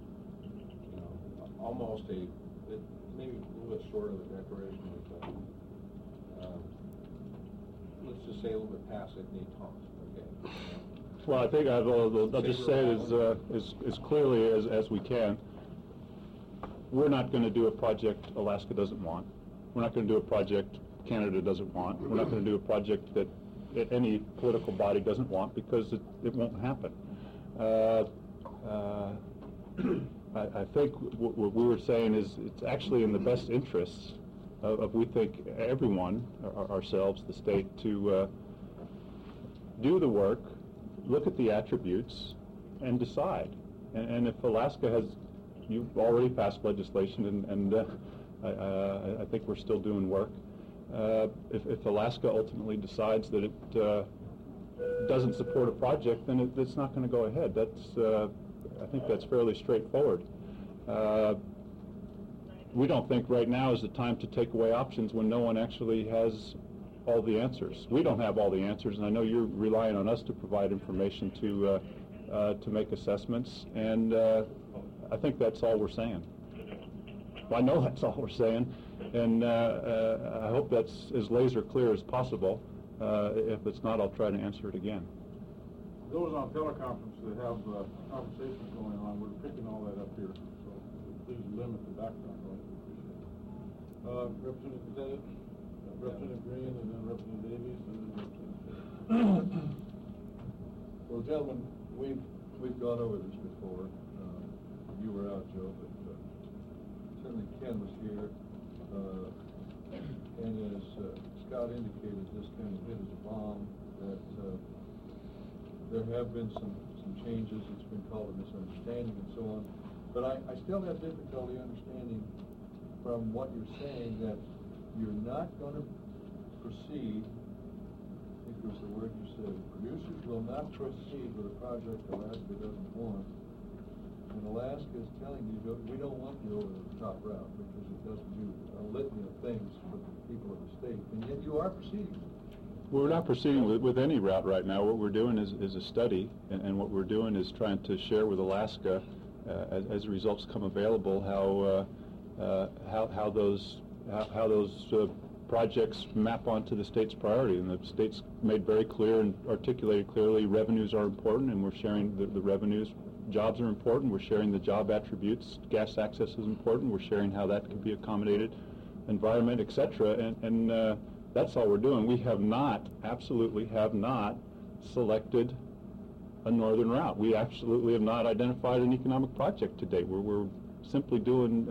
almost maybe a little bit short of a declaration of, let's just say a little bit past it need taunts, okay? Well, I think I'll just say it as clearly as we can. We're not going to do a project Alaska doesn't want. We're not going to do a project Canada doesn't want. We're not going to do a project that any political body doesn't want, because it won't happen. I think what we were saying is it's actually in the best interests of we think, everyone, ourselves, the state, to do the work, look at the attributes, and decide. And if Alaska has, you've already passed legislation, and I think we're still doing work. If Alaska ultimately decides that it doesn't support a project, then it's not going to go ahead. I think that's fairly straightforward. We don't think right now is the time to take away options when no one actually has all the answers. We don't have all the answers, and I know you're relying on us to provide information to make assessments, and I think that's all we're saying. Well, I know that's all we're saying, and I hope that's as laser clear as possible. If it's not, I'll try to answer it again. Those on teleconference that have conversations going on, we're picking all that up here, so please limit the background noise. Representative, is that it? Representative Green, and then Representative Davies, and then Representative. Well, gentlemen, we've gone over this before. You were out, Joe, but certainly Ken was here, and as Scott indicated, this kind of hit as a bomb. That there have been some changes. It's been called a misunderstanding and so on. But I still have difficulty understanding from what you're saying that you're not going to proceed. I think it was the word you said. Producers will not proceed with a project Alaska doesn't want. And Alaska is telling you, we don't want the over-the-top route because it doesn't do a litany of things for the people of the state. And yet you are proceeding. We're not proceeding with any route right now. What we're doing is a study, and what we're doing is trying to share with Alaska, as results come available, how those projects map onto the state's priority. And the state's made very clear and articulated clearly revenues are important, and we're sharing the revenues. Jobs are important. We're sharing the job attributes. Gas access is important. We're sharing how that can be accommodated, environment, etc. And that's all we're doing. We have not, absolutely have not, selected a northern route. We absolutely have not identified an economic project to date. We're simply doing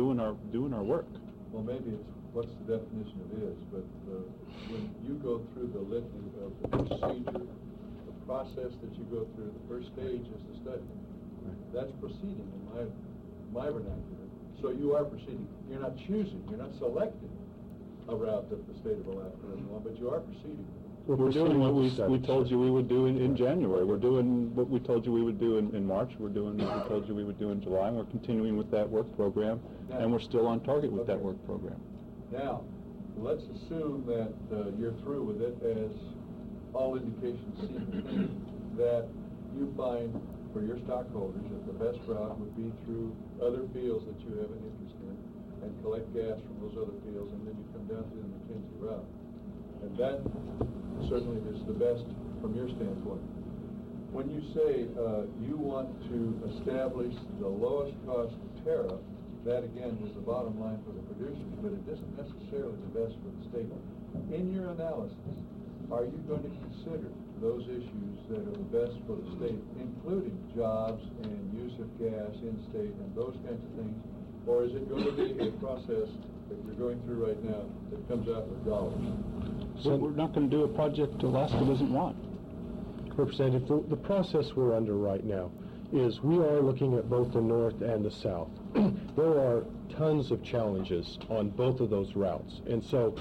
our work. Well, maybe it's what's the definition of is, but when you go through the litany of the procedure, the process that you go through, the first stage is the study. That's proceeding in my vernacular. So you are proceeding. You're not choosing. You're not selecting a route that the state of Alaska doesn't want, but you are proceeding. We're doing what we told you we would do in January. We're doing what we told you we would do in March. We're doing what we told you we would do in July, and we're continuing with that work program, and we're still on target with that work program. Now, let's assume that you're through with it, as all indications seem to think that you find for your stockholders that the best route would be through other fields that you have an interest in and collect gas from those other fields, and then you come down to the McKenzie route. And that certainly is the best from your standpoint. When you say you want to establish the lowest cost tariff, that again is the bottom line for the producers, but it isn't necessarily the best for the state. In your analysis, are you going to consider those issues that are the best for the state, including jobs and use of gas in-state and those kinds of things, or is it going to be a process that you're going through right now that comes out with dollars? So we're not going to do a project Alaska doesn't want. Representative, the process we're under right now is we are looking at both the north and the south. There are tons of challenges on both of those routes. And so,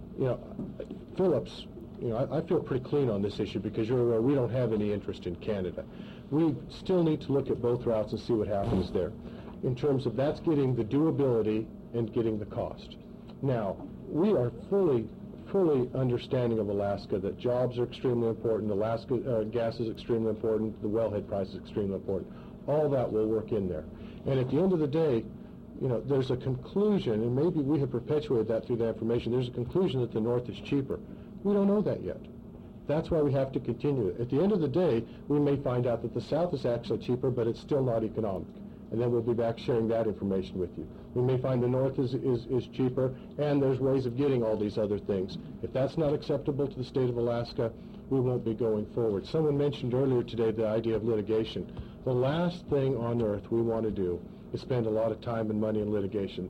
Phillips, I feel pretty clean on this issue because you're aware we don't have any interest in Canada. We still need to look at both routes and see what happens there. In terms of that's getting the doability and getting the cost. Now, we are fully understanding of Alaska that jobs are extremely important, Alaska gas is extremely important, the wellhead price is extremely important. All that will work in there. And at the end of the day, there's a conclusion, and maybe we have perpetuated that through the information, there's a conclusion that the north is cheaper. We don't know that yet. That's why we have to continue it. At the end of the day, we may find out that the south is actually cheaper, but it's still not economic. And then we'll be back sharing that information with you. We may find the north is cheaper, and there's ways of getting all these other things. If that's not acceptable to the state of Alaska, we won't be going forward. Someone mentioned earlier today the idea of litigation. The last thing on earth we want to do is spend a lot of time and money in litigation.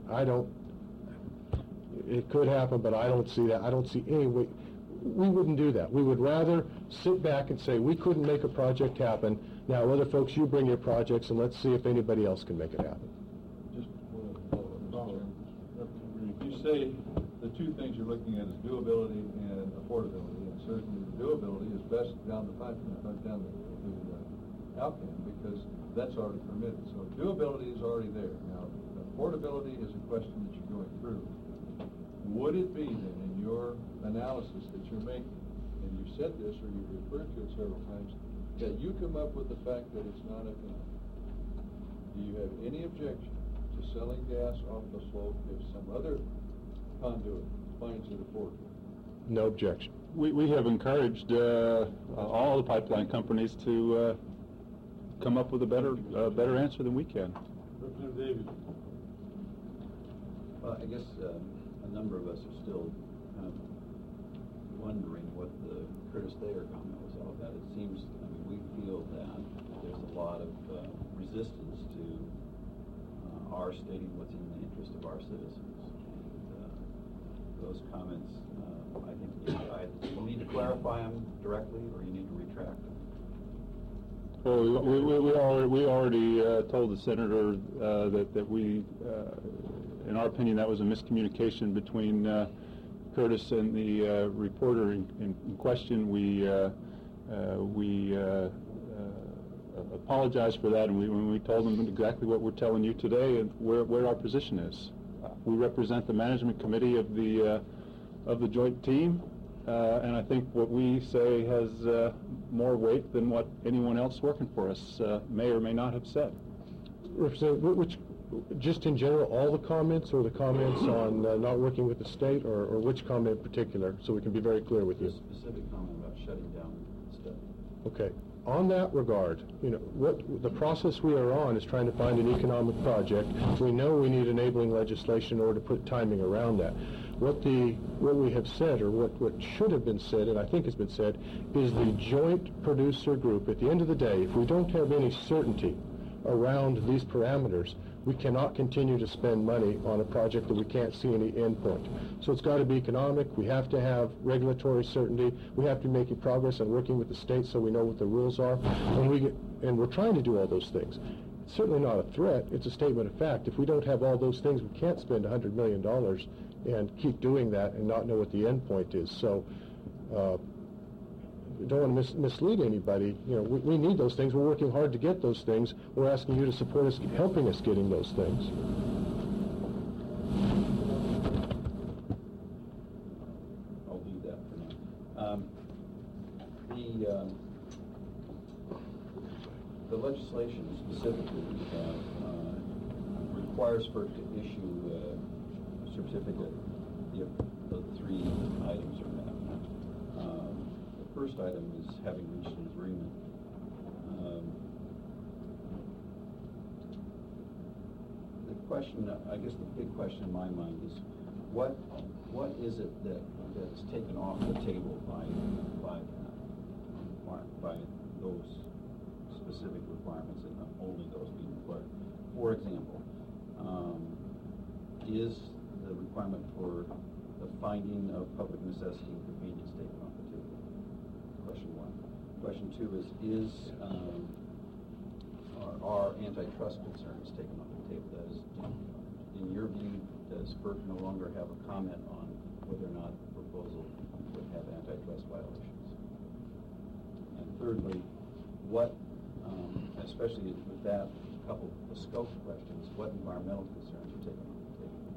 It could happen, but I don't see that. I don't see any way. We wouldn't do that. We would rather sit back and say, we couldn't make a project happen. Now, other folks, you bring your projects, and let's see if anybody else can make it happen. Just follow. You say the two things you're looking at is doability and affordability, and certainly the doability is best down the pipe, down the outcome, because that's already permitted. So doability is already there. Now, affordability is a question that you're going through. Would it be then, in your analysis that you're making, and you said this or you referred to it several times, that you come up with the fact that it's not economic? Do you have any objection to selling gas off the slope if some other conduit finds it affordable? No objection. We have encouraged all the pipeline companies to come up with a better answer than we can. Representative Davies. Well, I guess a number of us are still kind of wondering what the Curtis Thayer comment was all about. It seems, I mean, we feel that there's a lot of resistance to our stating what's in the interest of our citizens. And those comments, I think you need to clarify them directly, or you need to retract them. Well, we already told the senator that we, in our opinion, that was a miscommunication between Curtis and the reporter in question. We apologized for that, and we told them exactly what we're telling you today and where our position is. We represent the management committee of the joint team, and I think what we say has more weight than what anyone else working for us may or may not have said. Representative, which, just in general, all the comments, or the comments on not working with the state, or which comment in particular, so we can be very clear with you? The specific comment about shutting down the study. Okay. On that regard, what the process we are on is trying to find an economic project. We know we need enabling legislation in order to put timing around that. What we have said, or what should have been said, and I think has been said, is the joint producer group. At the end of the day, if we don't have any certainty around these parameters, we cannot continue to spend money on a project that we can't see any end point. So it's got to be economic. We have to have regulatory certainty. We have to be making progress on working with the state so we know what the rules are. And we're trying to do all those things. It's certainly not a threat. It's a statement of fact. If we don't have all those things, we can't spend $100 million and keep doing that and not know what the end point is. So we don't want to mislead anybody. We need those things. We're working hard to get those things. We're asking you to support us, helping us getting those things. I'll do that for now. The legislation specifically requires FERC to issue a certificate if the three items are met. The first item is having reached an agreement. The question, I guess the big question in my mind is, what is it that is taken off the table by those specific requirements, and only those being required? For example, is the requirement for the finding of public necessity and convenience taken off the table? Question one. Question two is are antitrust concerns taken off the table? That is, in your view, does FERC no longer have a comment on whether or not the proposal would have antitrust violations? And thirdly, what, especially with that couple of scope questions, what environmental concerns are taken off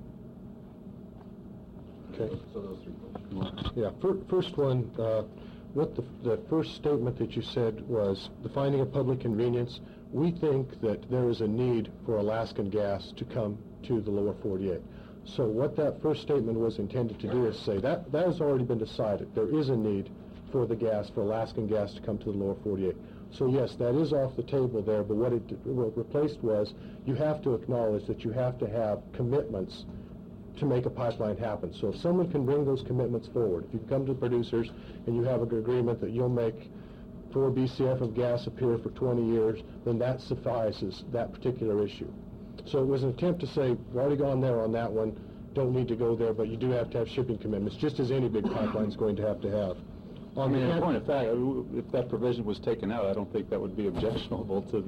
the table? Okay. So those three questions. Yeah. First one, what the first statement that you said was the finding of public convenience. We think that there is a need for Alaskan gas to come to the lower 48. So what that first statement was intended to do is say that has already been decided. There is a need for the gas, for Alaskan gas to come to the lower 48. So yes, that is off the table there, but what replaced was you have to acknowledge that you have to have commitments to make a pipeline happen. So if someone can bring those commitments forward, if you come to the producers and you have an agreement that you'll make 4 BCF of gas appear for 20 years, then that suffices that particular issue. So it was an attempt to say, we've already gone there on that one, don't need to go there, but you do have to have shipping commitments, just as any big pipeline is going to have to have. I mean, in point of fact, if that provision was taken out, I don't think that would be objectionable to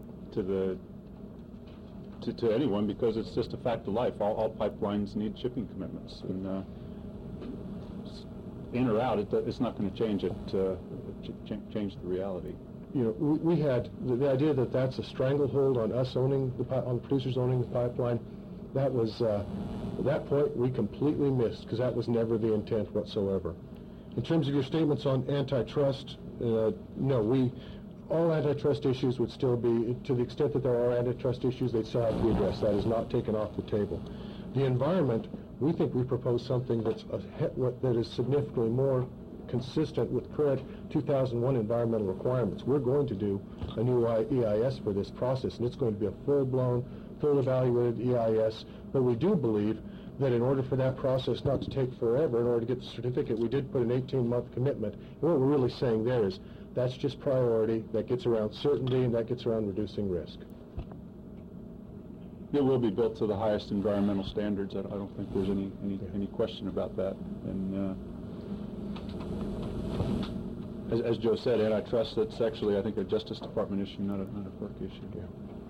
to anyone, because it's just a fact of life. All pipelines need shipping commitments, and in or out, it's not going to change it, change the reality. You know, we had the idea that that's a stranglehold on us owning on the producers owning the pipeline. That was at that point we completely missed, because that was never the intent whatsoever. In terms of your statements on antitrust, no, all antitrust issues would still be, to the extent that there are antitrust issues, they'd still have to be addressed. That is not taken off the table. The environment, we think we propose something that is significantly more consistent with current 2001 environmental requirements. We're going to do a new EIS for this process, and it's going to be a full-blown, full evaluated EIS, but we do believe that in order for that process not to take forever, in order to get the certificate, we did put an 18-month commitment. And what we're really saying there is that's just priority, that gets around certainty, and that gets around reducing risk. It will be built to the highest environmental standards. I don't think there's any question about that. And as Joe said, antitrust, that's actually, I think, a Justice Department issue, not a FERC issue. Yeah.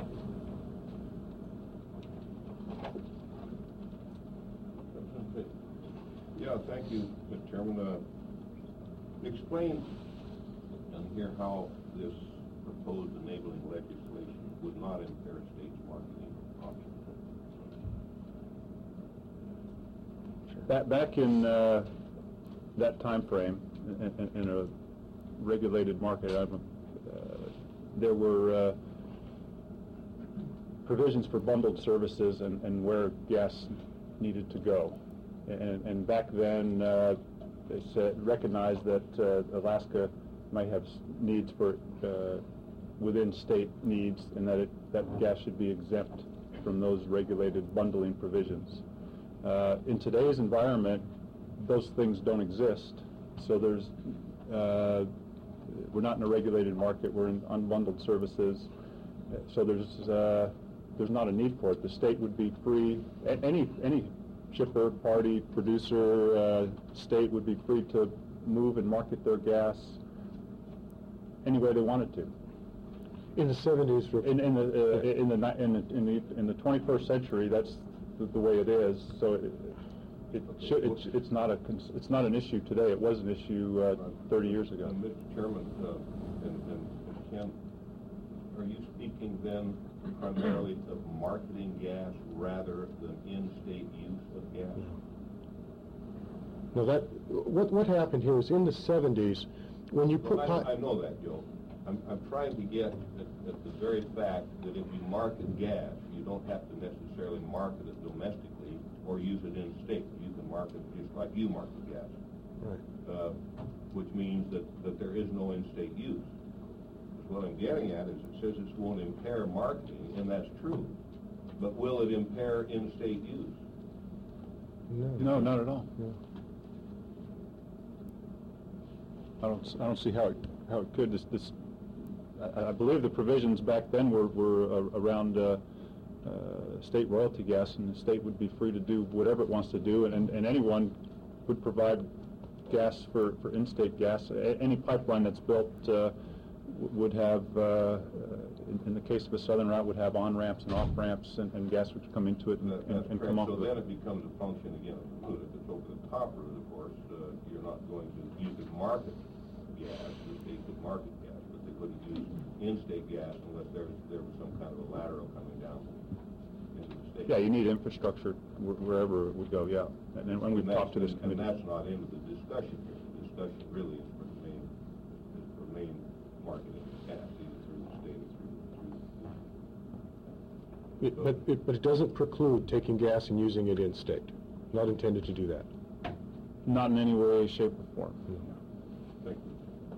Yeah, thank you, Mr. Chairman. Explain here how this proposed enabling legislation would not impair states' marketing options. Back in that time frame, in a regulated market, there were provisions for bundled services and where gas needed to go. And back then, they recognized that Alaska might have needs for within state needs, and that gas should be exempt from those regulated bundling provisions. In today's environment, those things don't exist. So we're not in a regulated market. We're in unbundled services. So there's not a need for it. The state would be free. Any shipper, party, producer, state would be free to move and market their gas any way they wanted to. In the 70s, in the 21st century, that's the way it is. So it's not an issue today. It was an issue 30 years ago. Mr. Chairman, and Ken, are you speaking then primarily of marketing gas rather than in-state use of gas? No, what happened here is in the 70s, when you put... I know that, Joe. I'm trying to get at the very fact that if you market gas, you don't have to necessarily market it domestically or use it in-state. You can market it just like you market gas. Right. Which means that there is no in-state use. What I'm getting at is it says it won't impair marketing, and that's true. But will it impair in-state use? No, not at all. No. I don't see how it could. I believe the provisions back then were around state royalty gas, and the state would be free to do whatever it wants to do, and anyone would provide gas for in-state gas. Any pipeline that's built would have, in the case of a southern route, would have on-ramps and off-ramps, and gas would come into it and come off. So then it becomes a function again of the route. If it's over the top route, of course, you're not going to, you could market gas, the state could market gas, but they couldn't use in-state gas unless there was some kind of a lateral coming down into the state. Yeah, you need infrastructure wherever it would go, yeah. And when we've talked to this committee. And that's not into the discussion here. The discussion really is for main marketing gas, either through the state or through But it doesn't preclude taking gas and using it in-state. Not intended to do that. Not in any way, shape, or form. Thank you.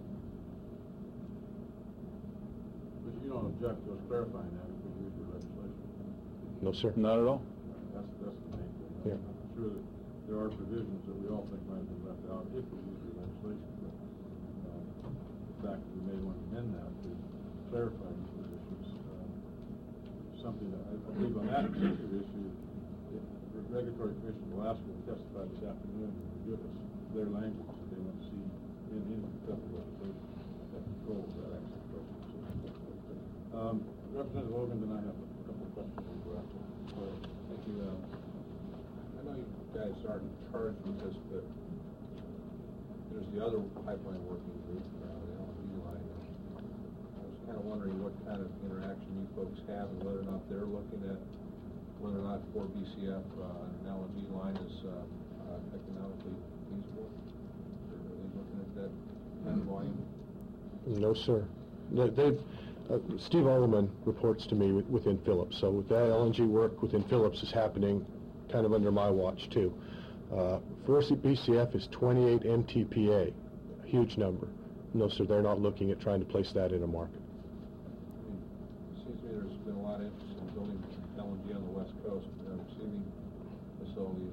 But you don't object to us clarifying that if we use your legislation? No, sir. Not at all. That's the main thing. Yeah. I'm sure that there are provisions that we all think might have been left out if we use the legislation. But the fact that we may want to amend that to clarify these positions, something that I believe on that particular issue, the Regulatory Commission of Alaska will testify this afternoon and give us their language that they want to see in federal legislation that controls that access question. Representative Logan, then I have a couple of questions as well. Thank you. I know you guys aren't charged with this, but there's the other pipeline working group, the LNG line. I was kind of wondering what kind of interaction you folks have and whether or not they're looking at whether or not 4 BCF an LNG line is economically feasible. Are they looking at that kind of volume? No, sir. Steve Alleman reports to me within Phillips, so with that LNG work within Phillips is happening kind of under my watch too. 4 BCF is 28 MTPA, a huge number. No, sir, they're not looking at trying to place that in a market. It seems to me there's been a lot of interest in building LNG on the West Coast, receiving facilities,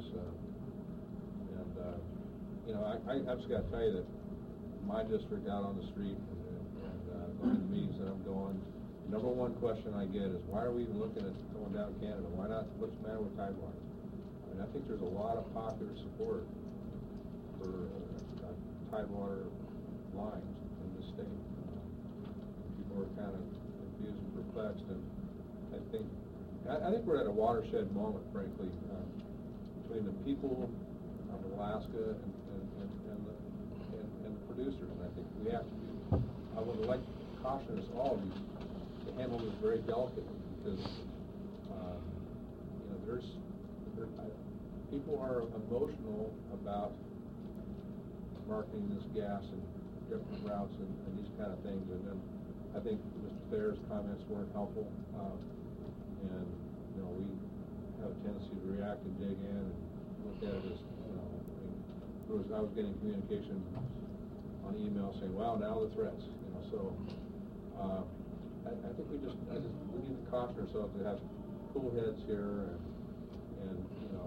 I've just got to tell you that my district out on the street and going to the meetings that I'm going, the number one question I get is, why are we even looking at going down Canada? Why not? What's the matter with Tidewater? I mean, I think there's a lot of popular support for Tidewater lines in the state. People are kind of confused and perplexed, and I think we're at a watershed moment, frankly, between the people of Alaska and the producers. And I think we have to be. I would like to caution us all to handle this very delicately, because people are emotional about marketing this gas and different routes and these kind of things. And then I think Mr. Thayer's comments weren't helpful, and we have a tendency to react and dig in and look at it as I was getting communication on email saying, "Wow, now the threats." So I think we need to caution ourselves to have cool heads here, and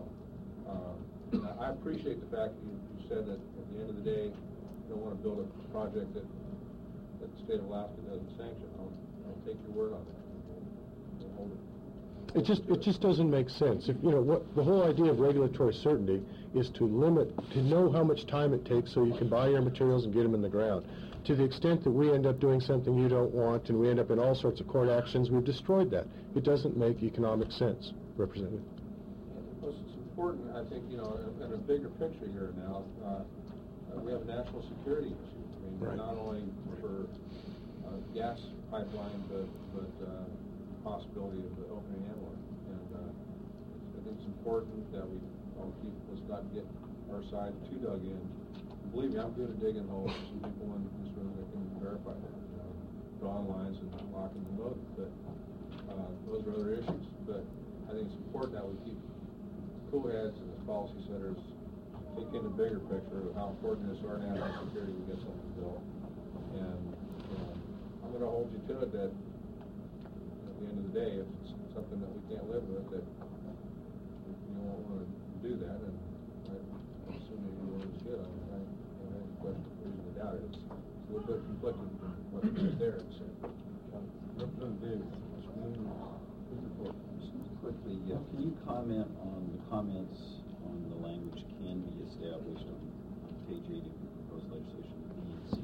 I appreciate the fact that you said that at the end of the day you don't want to build a project that the state of Alaska doesn't sanction. I'll take your word on that. I'll hold it. It just doesn't make sense. If what the whole idea of regulatory certainty is to know how much time it takes so you can buy your materials and get them in the ground. To the extent that we end up doing something you don't want and we end up in all sorts of court actions, we've destroyed that. It doesn't make economic sense, Representative. It's important, I think, in a bigger picture here now, we have a national security issue. I mean, right. Not only for gas pipeline, but possibility of the opening inlet. And I think it's important that we let's not get our side too dug in. Believe me, I'm good at digging holes. There's some people in this room that can verify that. Drawing lines and locking and loading. But those are other issues. But I think it's important that we keep cool heads and as policy setters take in the bigger picture of how important it is to our national security to get something built. And I'm going to hold you to it that at the end of the day, if it's something that we can't live with, that you won't want to do that. And I'm assuming you always should. I have any question or reason to doubt it. It's a little bit conflicted from what is there. Representative Davis, quickly, can you comment on the comments on the language can be established on page 80 of the proposed legislation, B and C?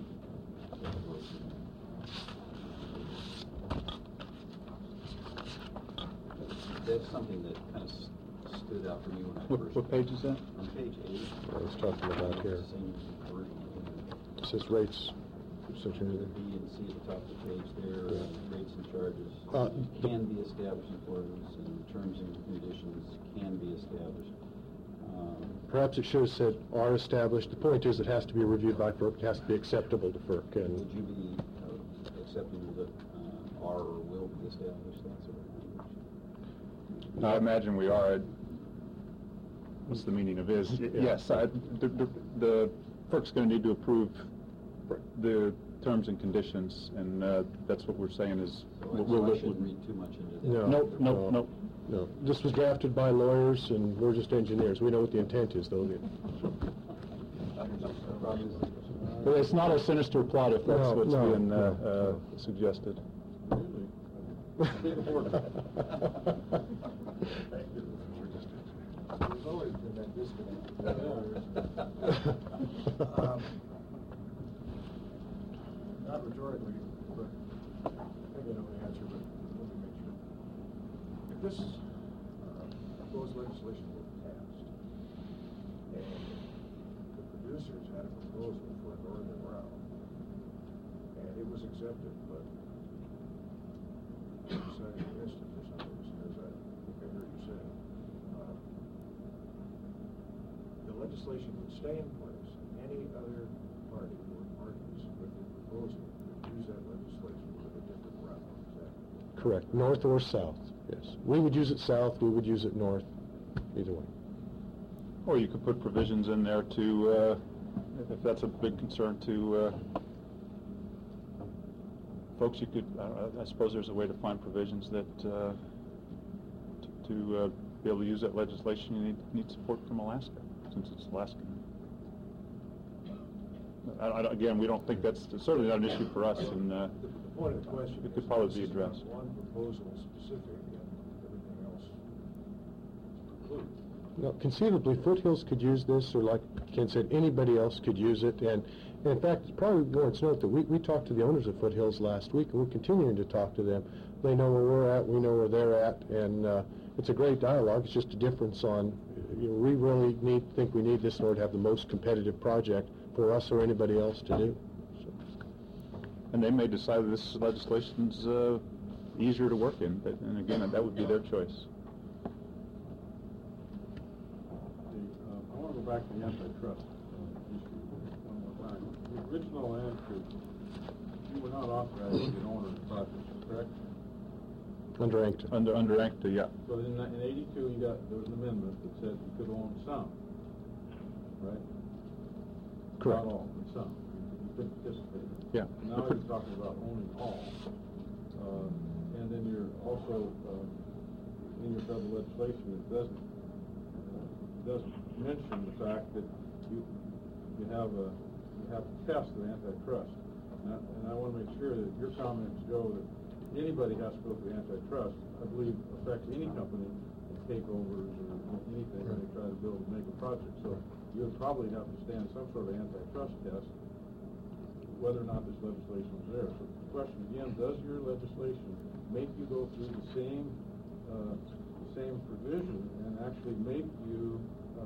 That's something that kind of stood out for me when I first... What page is that? On page 8. I was talking about here. It says rates. The B and C at the top of the page there, rates and charges can be established in accordance, and terms and conditions can be established. Perhaps it should have said are established. The point is it has to be reviewed by FERC. It has to be acceptable to FERC. And would you be accepting that are or will be established, that sort of language? I imagine we are. What's the meaning of is? Yes, the FERC's going to need to approve the terms and conditions, and that's what we're saying is... So I shouldn't read too much into that. No. Nope. No, this was drafted by lawyers, and we're just engineers. We know what the intent is, though. But it's not a sinister plot if that's what's being no. suggested. There's always been that disconnect. Not rhetorically, but I think I know the answer, but let me make sure. If this proposed legislation were passed, and the producers had a proposal for a northern route, and it was accepted, but decided against it for some reason, as I think I heard you say, the legislation would stay in place. Any other party or parties with the proposal could use that legislation with a different route. Is that Correct, north or south, yes. We would use it south, we would use it north, either way. Or you could put provisions in there to, if that's a big concern to folks, you could, I suppose there's a way to find provisions that to be able to use that legislation, you need support from Alaska, since it's Alaskan. Again, we don't think that's certainly not an issue for us, and the point of the question it could is probably this be is addressed. one proposal specific and everything else precluded. No, conceivably, Foothills could use this, or like Ken said, anybody else could use it, and in fact, it's probably warrants note that we talked to the owners of Foothills last week, and we're continuing to talk to them. They know where we're at, we know where they're at, and it's a great dialogue. It's just a difference on, we really think we need this in order to have the most competitive project for us or anybody else to do. So. And they may decide that this legislation's easier to work in, and again, that would be their choice. I want to go back to the antitrust issue one more time. The original answer, you were not authorized to be an owner of the project, correct? Under ANCTA. Under ANCTA, yeah. So in '82, there was an amendment that said you could own some, right? Correct. Not all, but some. You could participate. Yeah. Now you're talking about owning all. And then you're also, in your federal legislation, it doesn't mention the fact that you have to test the antitrust. And I want to make sure that your comments, Joe, that anybody has to go through antitrust, I believe affects any company, takeovers or anything when they try to build and make a project. So you would probably have to stand some sort of antitrust test, whether or not this legislation is there. So the question again, does your legislation make you go through the same provision and actually make you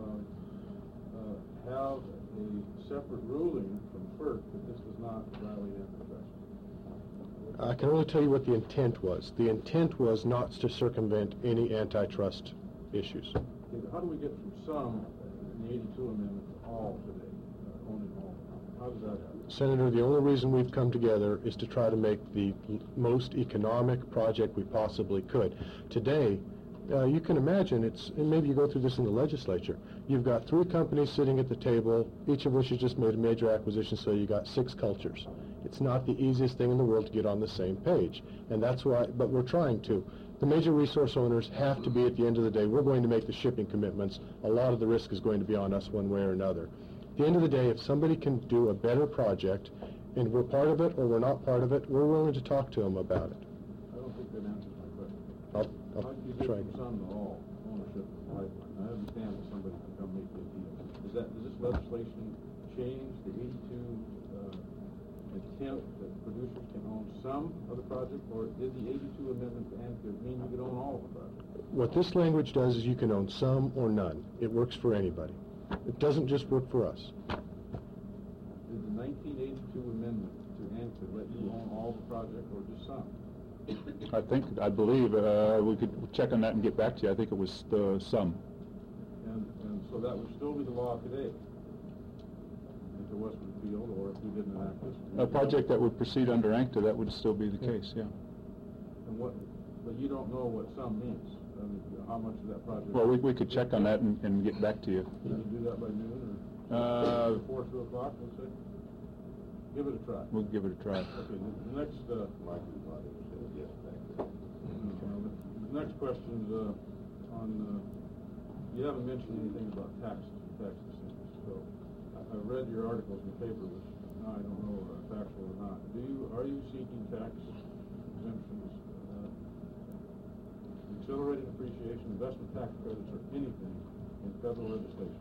have a separate ruling from FERC that this does not violate antitrust? I can only tell you what the intent was. The intent was not to circumvent any antitrust issues. Okay, how do we get from some in the '82 amendment to all today, owning all? How does that happen? Senator, the only reason we've come together is to try to make the most economic project we possibly could. Today, you can imagine and maybe you go through this in the legislature, you've got 3 companies sitting at the table, each of which has just made a major acquisition, so you got 6 cultures. It's not the easiest thing in the world to get on the same page, and that's why, but we're trying to. The major resource owners have to be, at the end of the day, we're going to make the shipping commitments. A lot of the risk is going to be on us one way or another. At the end of the day, if somebody can do a better project, and we're part of it or we're not part of it, we're willing to talk to them about it. I don't think that answers my question. I'll How do you get try. from some to all ownership of the pipeline? I understand that somebody can come make this deal. Does this legislation change the '82 intent that producers can own some of the project, or did the '82 amendment mean you could own all of the project? What this language does is you can own some or none. It works for anybody. It doesn't just work for us. Did the 1982 amendment to ANCTA let you own all the project or just some? I believe, we could check on that and get back to you. I think it was some. And so that would still be the law today, if it was repealed, or if we didn't enact this. A project that would proceed under ANCTA, that would still be the case, yeah. And but you don't know what some means. I mean, how much of that project? Well, we could check on that and get back to you. Can you do that by noon or before 2 o'clock, let's say? give it a try. We'll give it a try. Okay, the next, Mike is nodding his head yes back there. the next question is, on, you haven't mentioned anything about tax incentives. So, I read your articles in the paper, which now I don't know if actual or not. Are you seeking tax exemptions, accelerated depreciation, investment tax credits, or anything in federal legislation?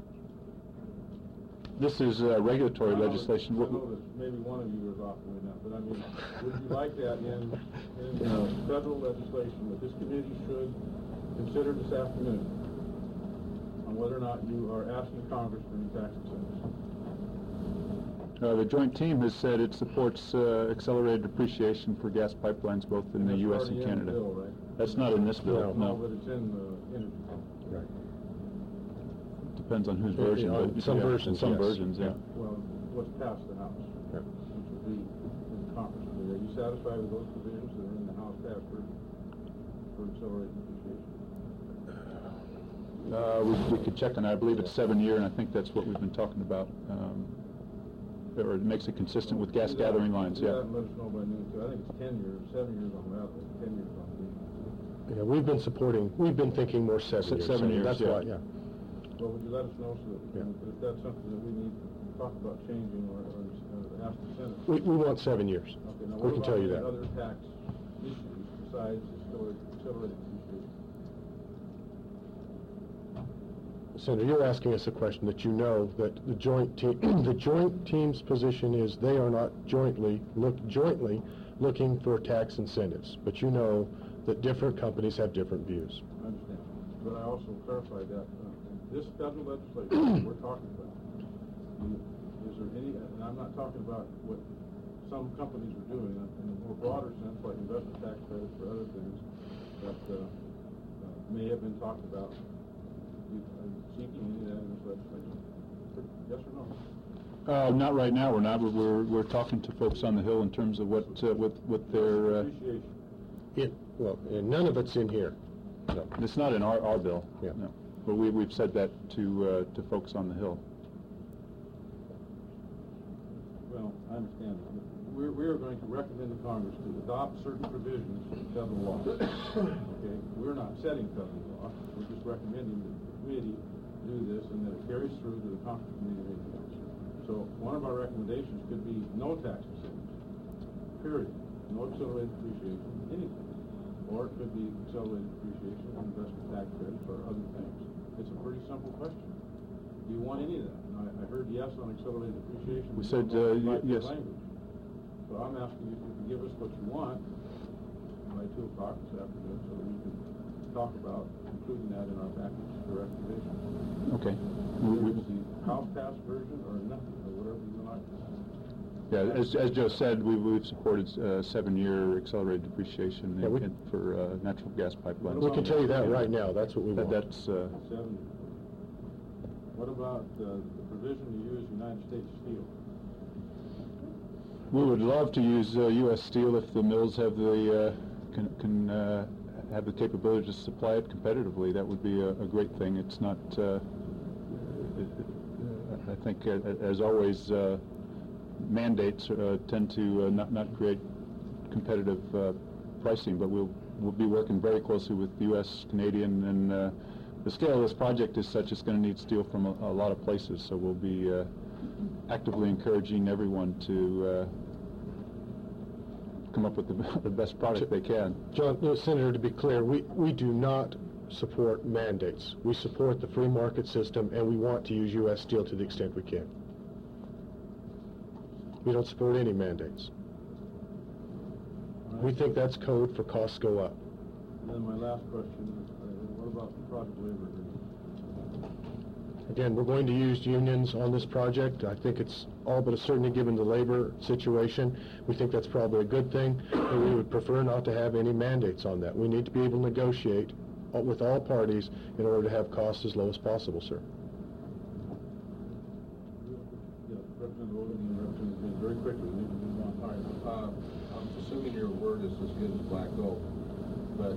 This is regulatory I know legislation. that maybe one of you is off doing that, but I mean, would you like that in federal legislation that this committee should consider this afternoon on whether or not you are asking Congress for any tax incentives? The joint team has said it supports accelerated depreciation for gas pipelines both in the U.S. and Canada. That's already in the bill, right? That's not in this bill, No, no. but it's in the energy. Right. Depends on whose version. On but some yeah, versions, Some yes. versions, yeah. Well, what's passed the House, Yeah. which would be in Congress. Are you satisfied with those provisions that are in the House passed for accelerated depreciation? We could check on that. I believe it's 7 year, and I think that's what we've been talking about. Or it makes it consistent with gas gathering lines, Do yeah. that and let us know by noon, too. I think it's 10 years, 7 years on that, 10 years on these. Yeah, we've been thinking more 7 years. 7 years, That's yeah. why, yeah. Well, would you let us know so that we can, if that's something that we need to talk about changing or ask the Senate? We want 7 years. Okay, now We what can tell you about that. other tax issues besides accelerated depreciation? Senator, you're asking us a question that you know that the joint team, the joint team's position is they are not jointly looking for tax incentives, but you know that different companies have different views. I understand, but I also clarified that this federal legislation we're talking about, is there any, and I'm not talking about what some companies are doing in a more broader sense, like investment tax credits or other things that may have been talked about. Are you seeking any of that in this legislation? Yes or no? Not right now. We're not. We're talking to folks on the Hill in terms of what their. Appreciation. None of it's in here. No. It's not in our bill. Yeah. No. But we've said that to folks on the Hill. Well, I understand. We are going to recommend to Congress to adopt certain provisions of federal law. Okay, we're not setting federal law. We're just recommending that the committee do this and that it carries through to the Conference Committee of Agencies. So one of our recommendations could be no tax incentives, period. No accelerated depreciation, anything. Or it could be accelerated depreciation and investment tax credits or other things. It's a pretty simple question. Do you want any of that? And I heard yes on accelerated depreciation. We said yes. Language. So I'm asking you to give us what you want by 2 o'clock this afternoon so that we can talk about including that in our package for recommendation. Okay. It's the House passed version or nothing, or whatever you like. Yeah, as Joe said, we've supported 7-year accelerated depreciation for natural gas pipelines. We can tell you that right now. That's what we want. That's 7. What about the provision to use United States Steel? We would love to use U.S. Steel if the mills have the can have the capability to supply it competitively. That would be a great thing. It's not. I think, as always, mandates tend to not create competitive pricing. But we'll be working very closely with the U.S., Canadian, and the scale of this project is such it's going to need steel from a lot of places. So we'll be actively encouraging everyone to come up with the best product they can. John, Senator, to be clear, we do not support mandates. We support the free market system, and we want to use U.S. Steel to the extent we can. We don't support any mandates. We think that's code for costs go up. And then my last question is, what about the project labor agreement? Again, we're going to use unions on this project. I think it's all but a certainty given the labor situation. We think that's probably a good thing, and we would prefer not to have any mandates on that. We need to be able to negotiate with all parties in order to have costs as low as possible, sir. Yeah, Representative Logan and Representative Green, very quickly, we need to move on. All right. I'm assuming your word is as good as black oak, but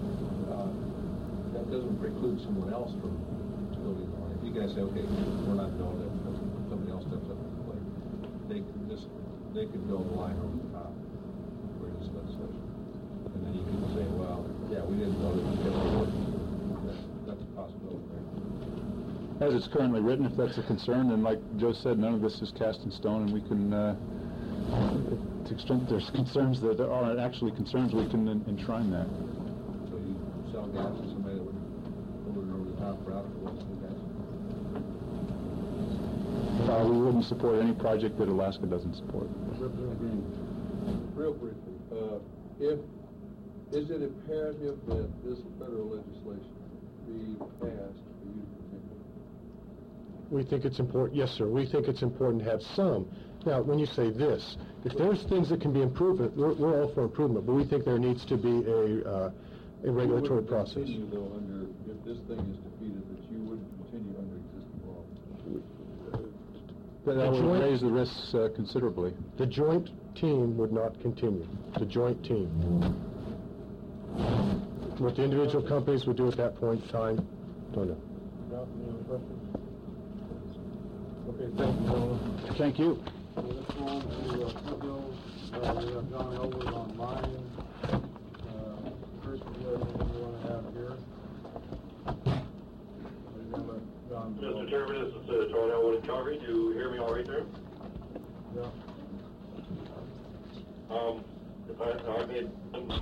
that doesn't preclude someone else from building on it. You guys say, okay, we're not doing it, somebody else steps up to the plate. they could build a line over the top for this legislation. And then you can say, well, yeah, we didn't build it because it worked. That's a possibility, right? As it's currently written, if that's a concern, then like Joe said, none of this is cast in stone, and we can, to the extent there's concerns that are actually concerns, we can enshrine that. So you sell gas to somebody that would over the top route for what's the gas? We wouldn't support any project that Alaska doesn't support. Real briefly, is it imperative that this federal legislation be passed for you to continue? We think it's important, yes, sir, we think it's important to have some. Now, when you say this, if there's things that can be improved, we're all for improvement, but we think there needs to be a regulatory process. Continue, though, under, if this thing is defeated, that you wouldn't continue under existing law? That would raise the risks considerably. The joint team would not continue, the joint team. What the individual companies would do at that point in time, don't know. Any other questions? Okay, thank you, gentlemen. Thank you. Let's go on to Foothills. We have John Elwood online. First, do you have anything you want to have here? Mr. Chairman, this is John Elwood in Calgary. Do you hear me all right there? Yeah. If I made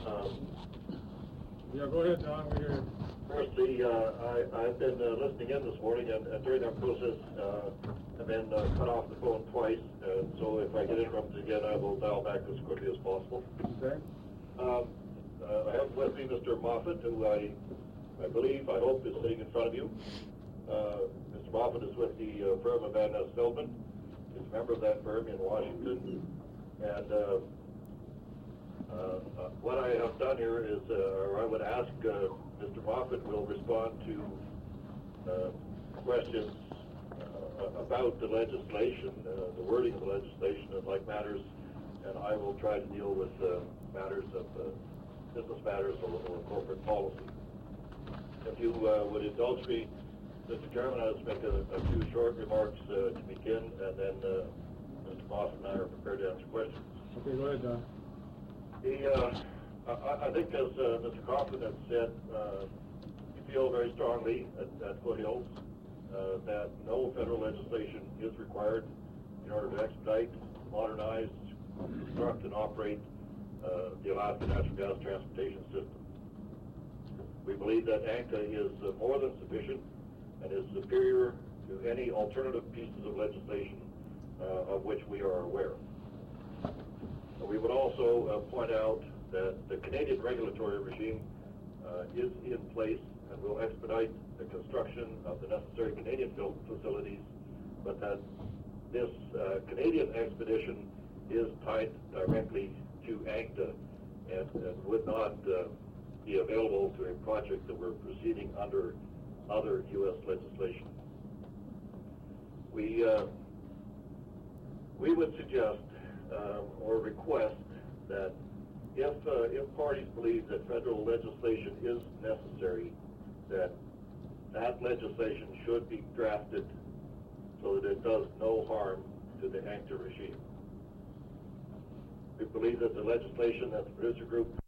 Yeah, go ahead, John. We hear you. firstly, I've been listening in this morning, and during that process, I've been cut off the phone twice. So if I get interrupted again, I will dial back as quickly as possible. Okay. I have with me Mr. Moffat, who I believe, I hope, is sitting in front of you. Mr. Moffat is with the firm of Van Ness Feldman. He's a member of that firm in Washington. And what I have done here is, or I would ask Mr. Moffat will respond to questions about the legislation, the wording of the legislation and like matters, and I will try to deal with matters of business matters or corporate policy. If you would indulge me, Mr. Chairman, I'll just make a few short remarks to begin, and then Mr. Moffat and I are prepared to answer questions. Okay, go ahead, John. I think, as Mr. Kaufman has said, we feel very strongly at Foothills that no federal legislation is required in order to expedite, modernize, construct, and operate the Alaska Natural Gas Transportation System. We believe that ANCTA is more than sufficient and is superior to any alternative pieces of legislation of which we are aware. We would also point out that the Canadian regulatory regime is in place and will expedite the construction of the necessary Canadian facilities, but that this Canadian expedition is tied directly to ANCTA and would not be available to a project that we're proceeding under other U.S. legislation. We would suggest or request that if parties believe that federal legislation is necessary, that legislation should be drafted so that it does no harm to the ANCTA regime. We believe that the legislation that the producer group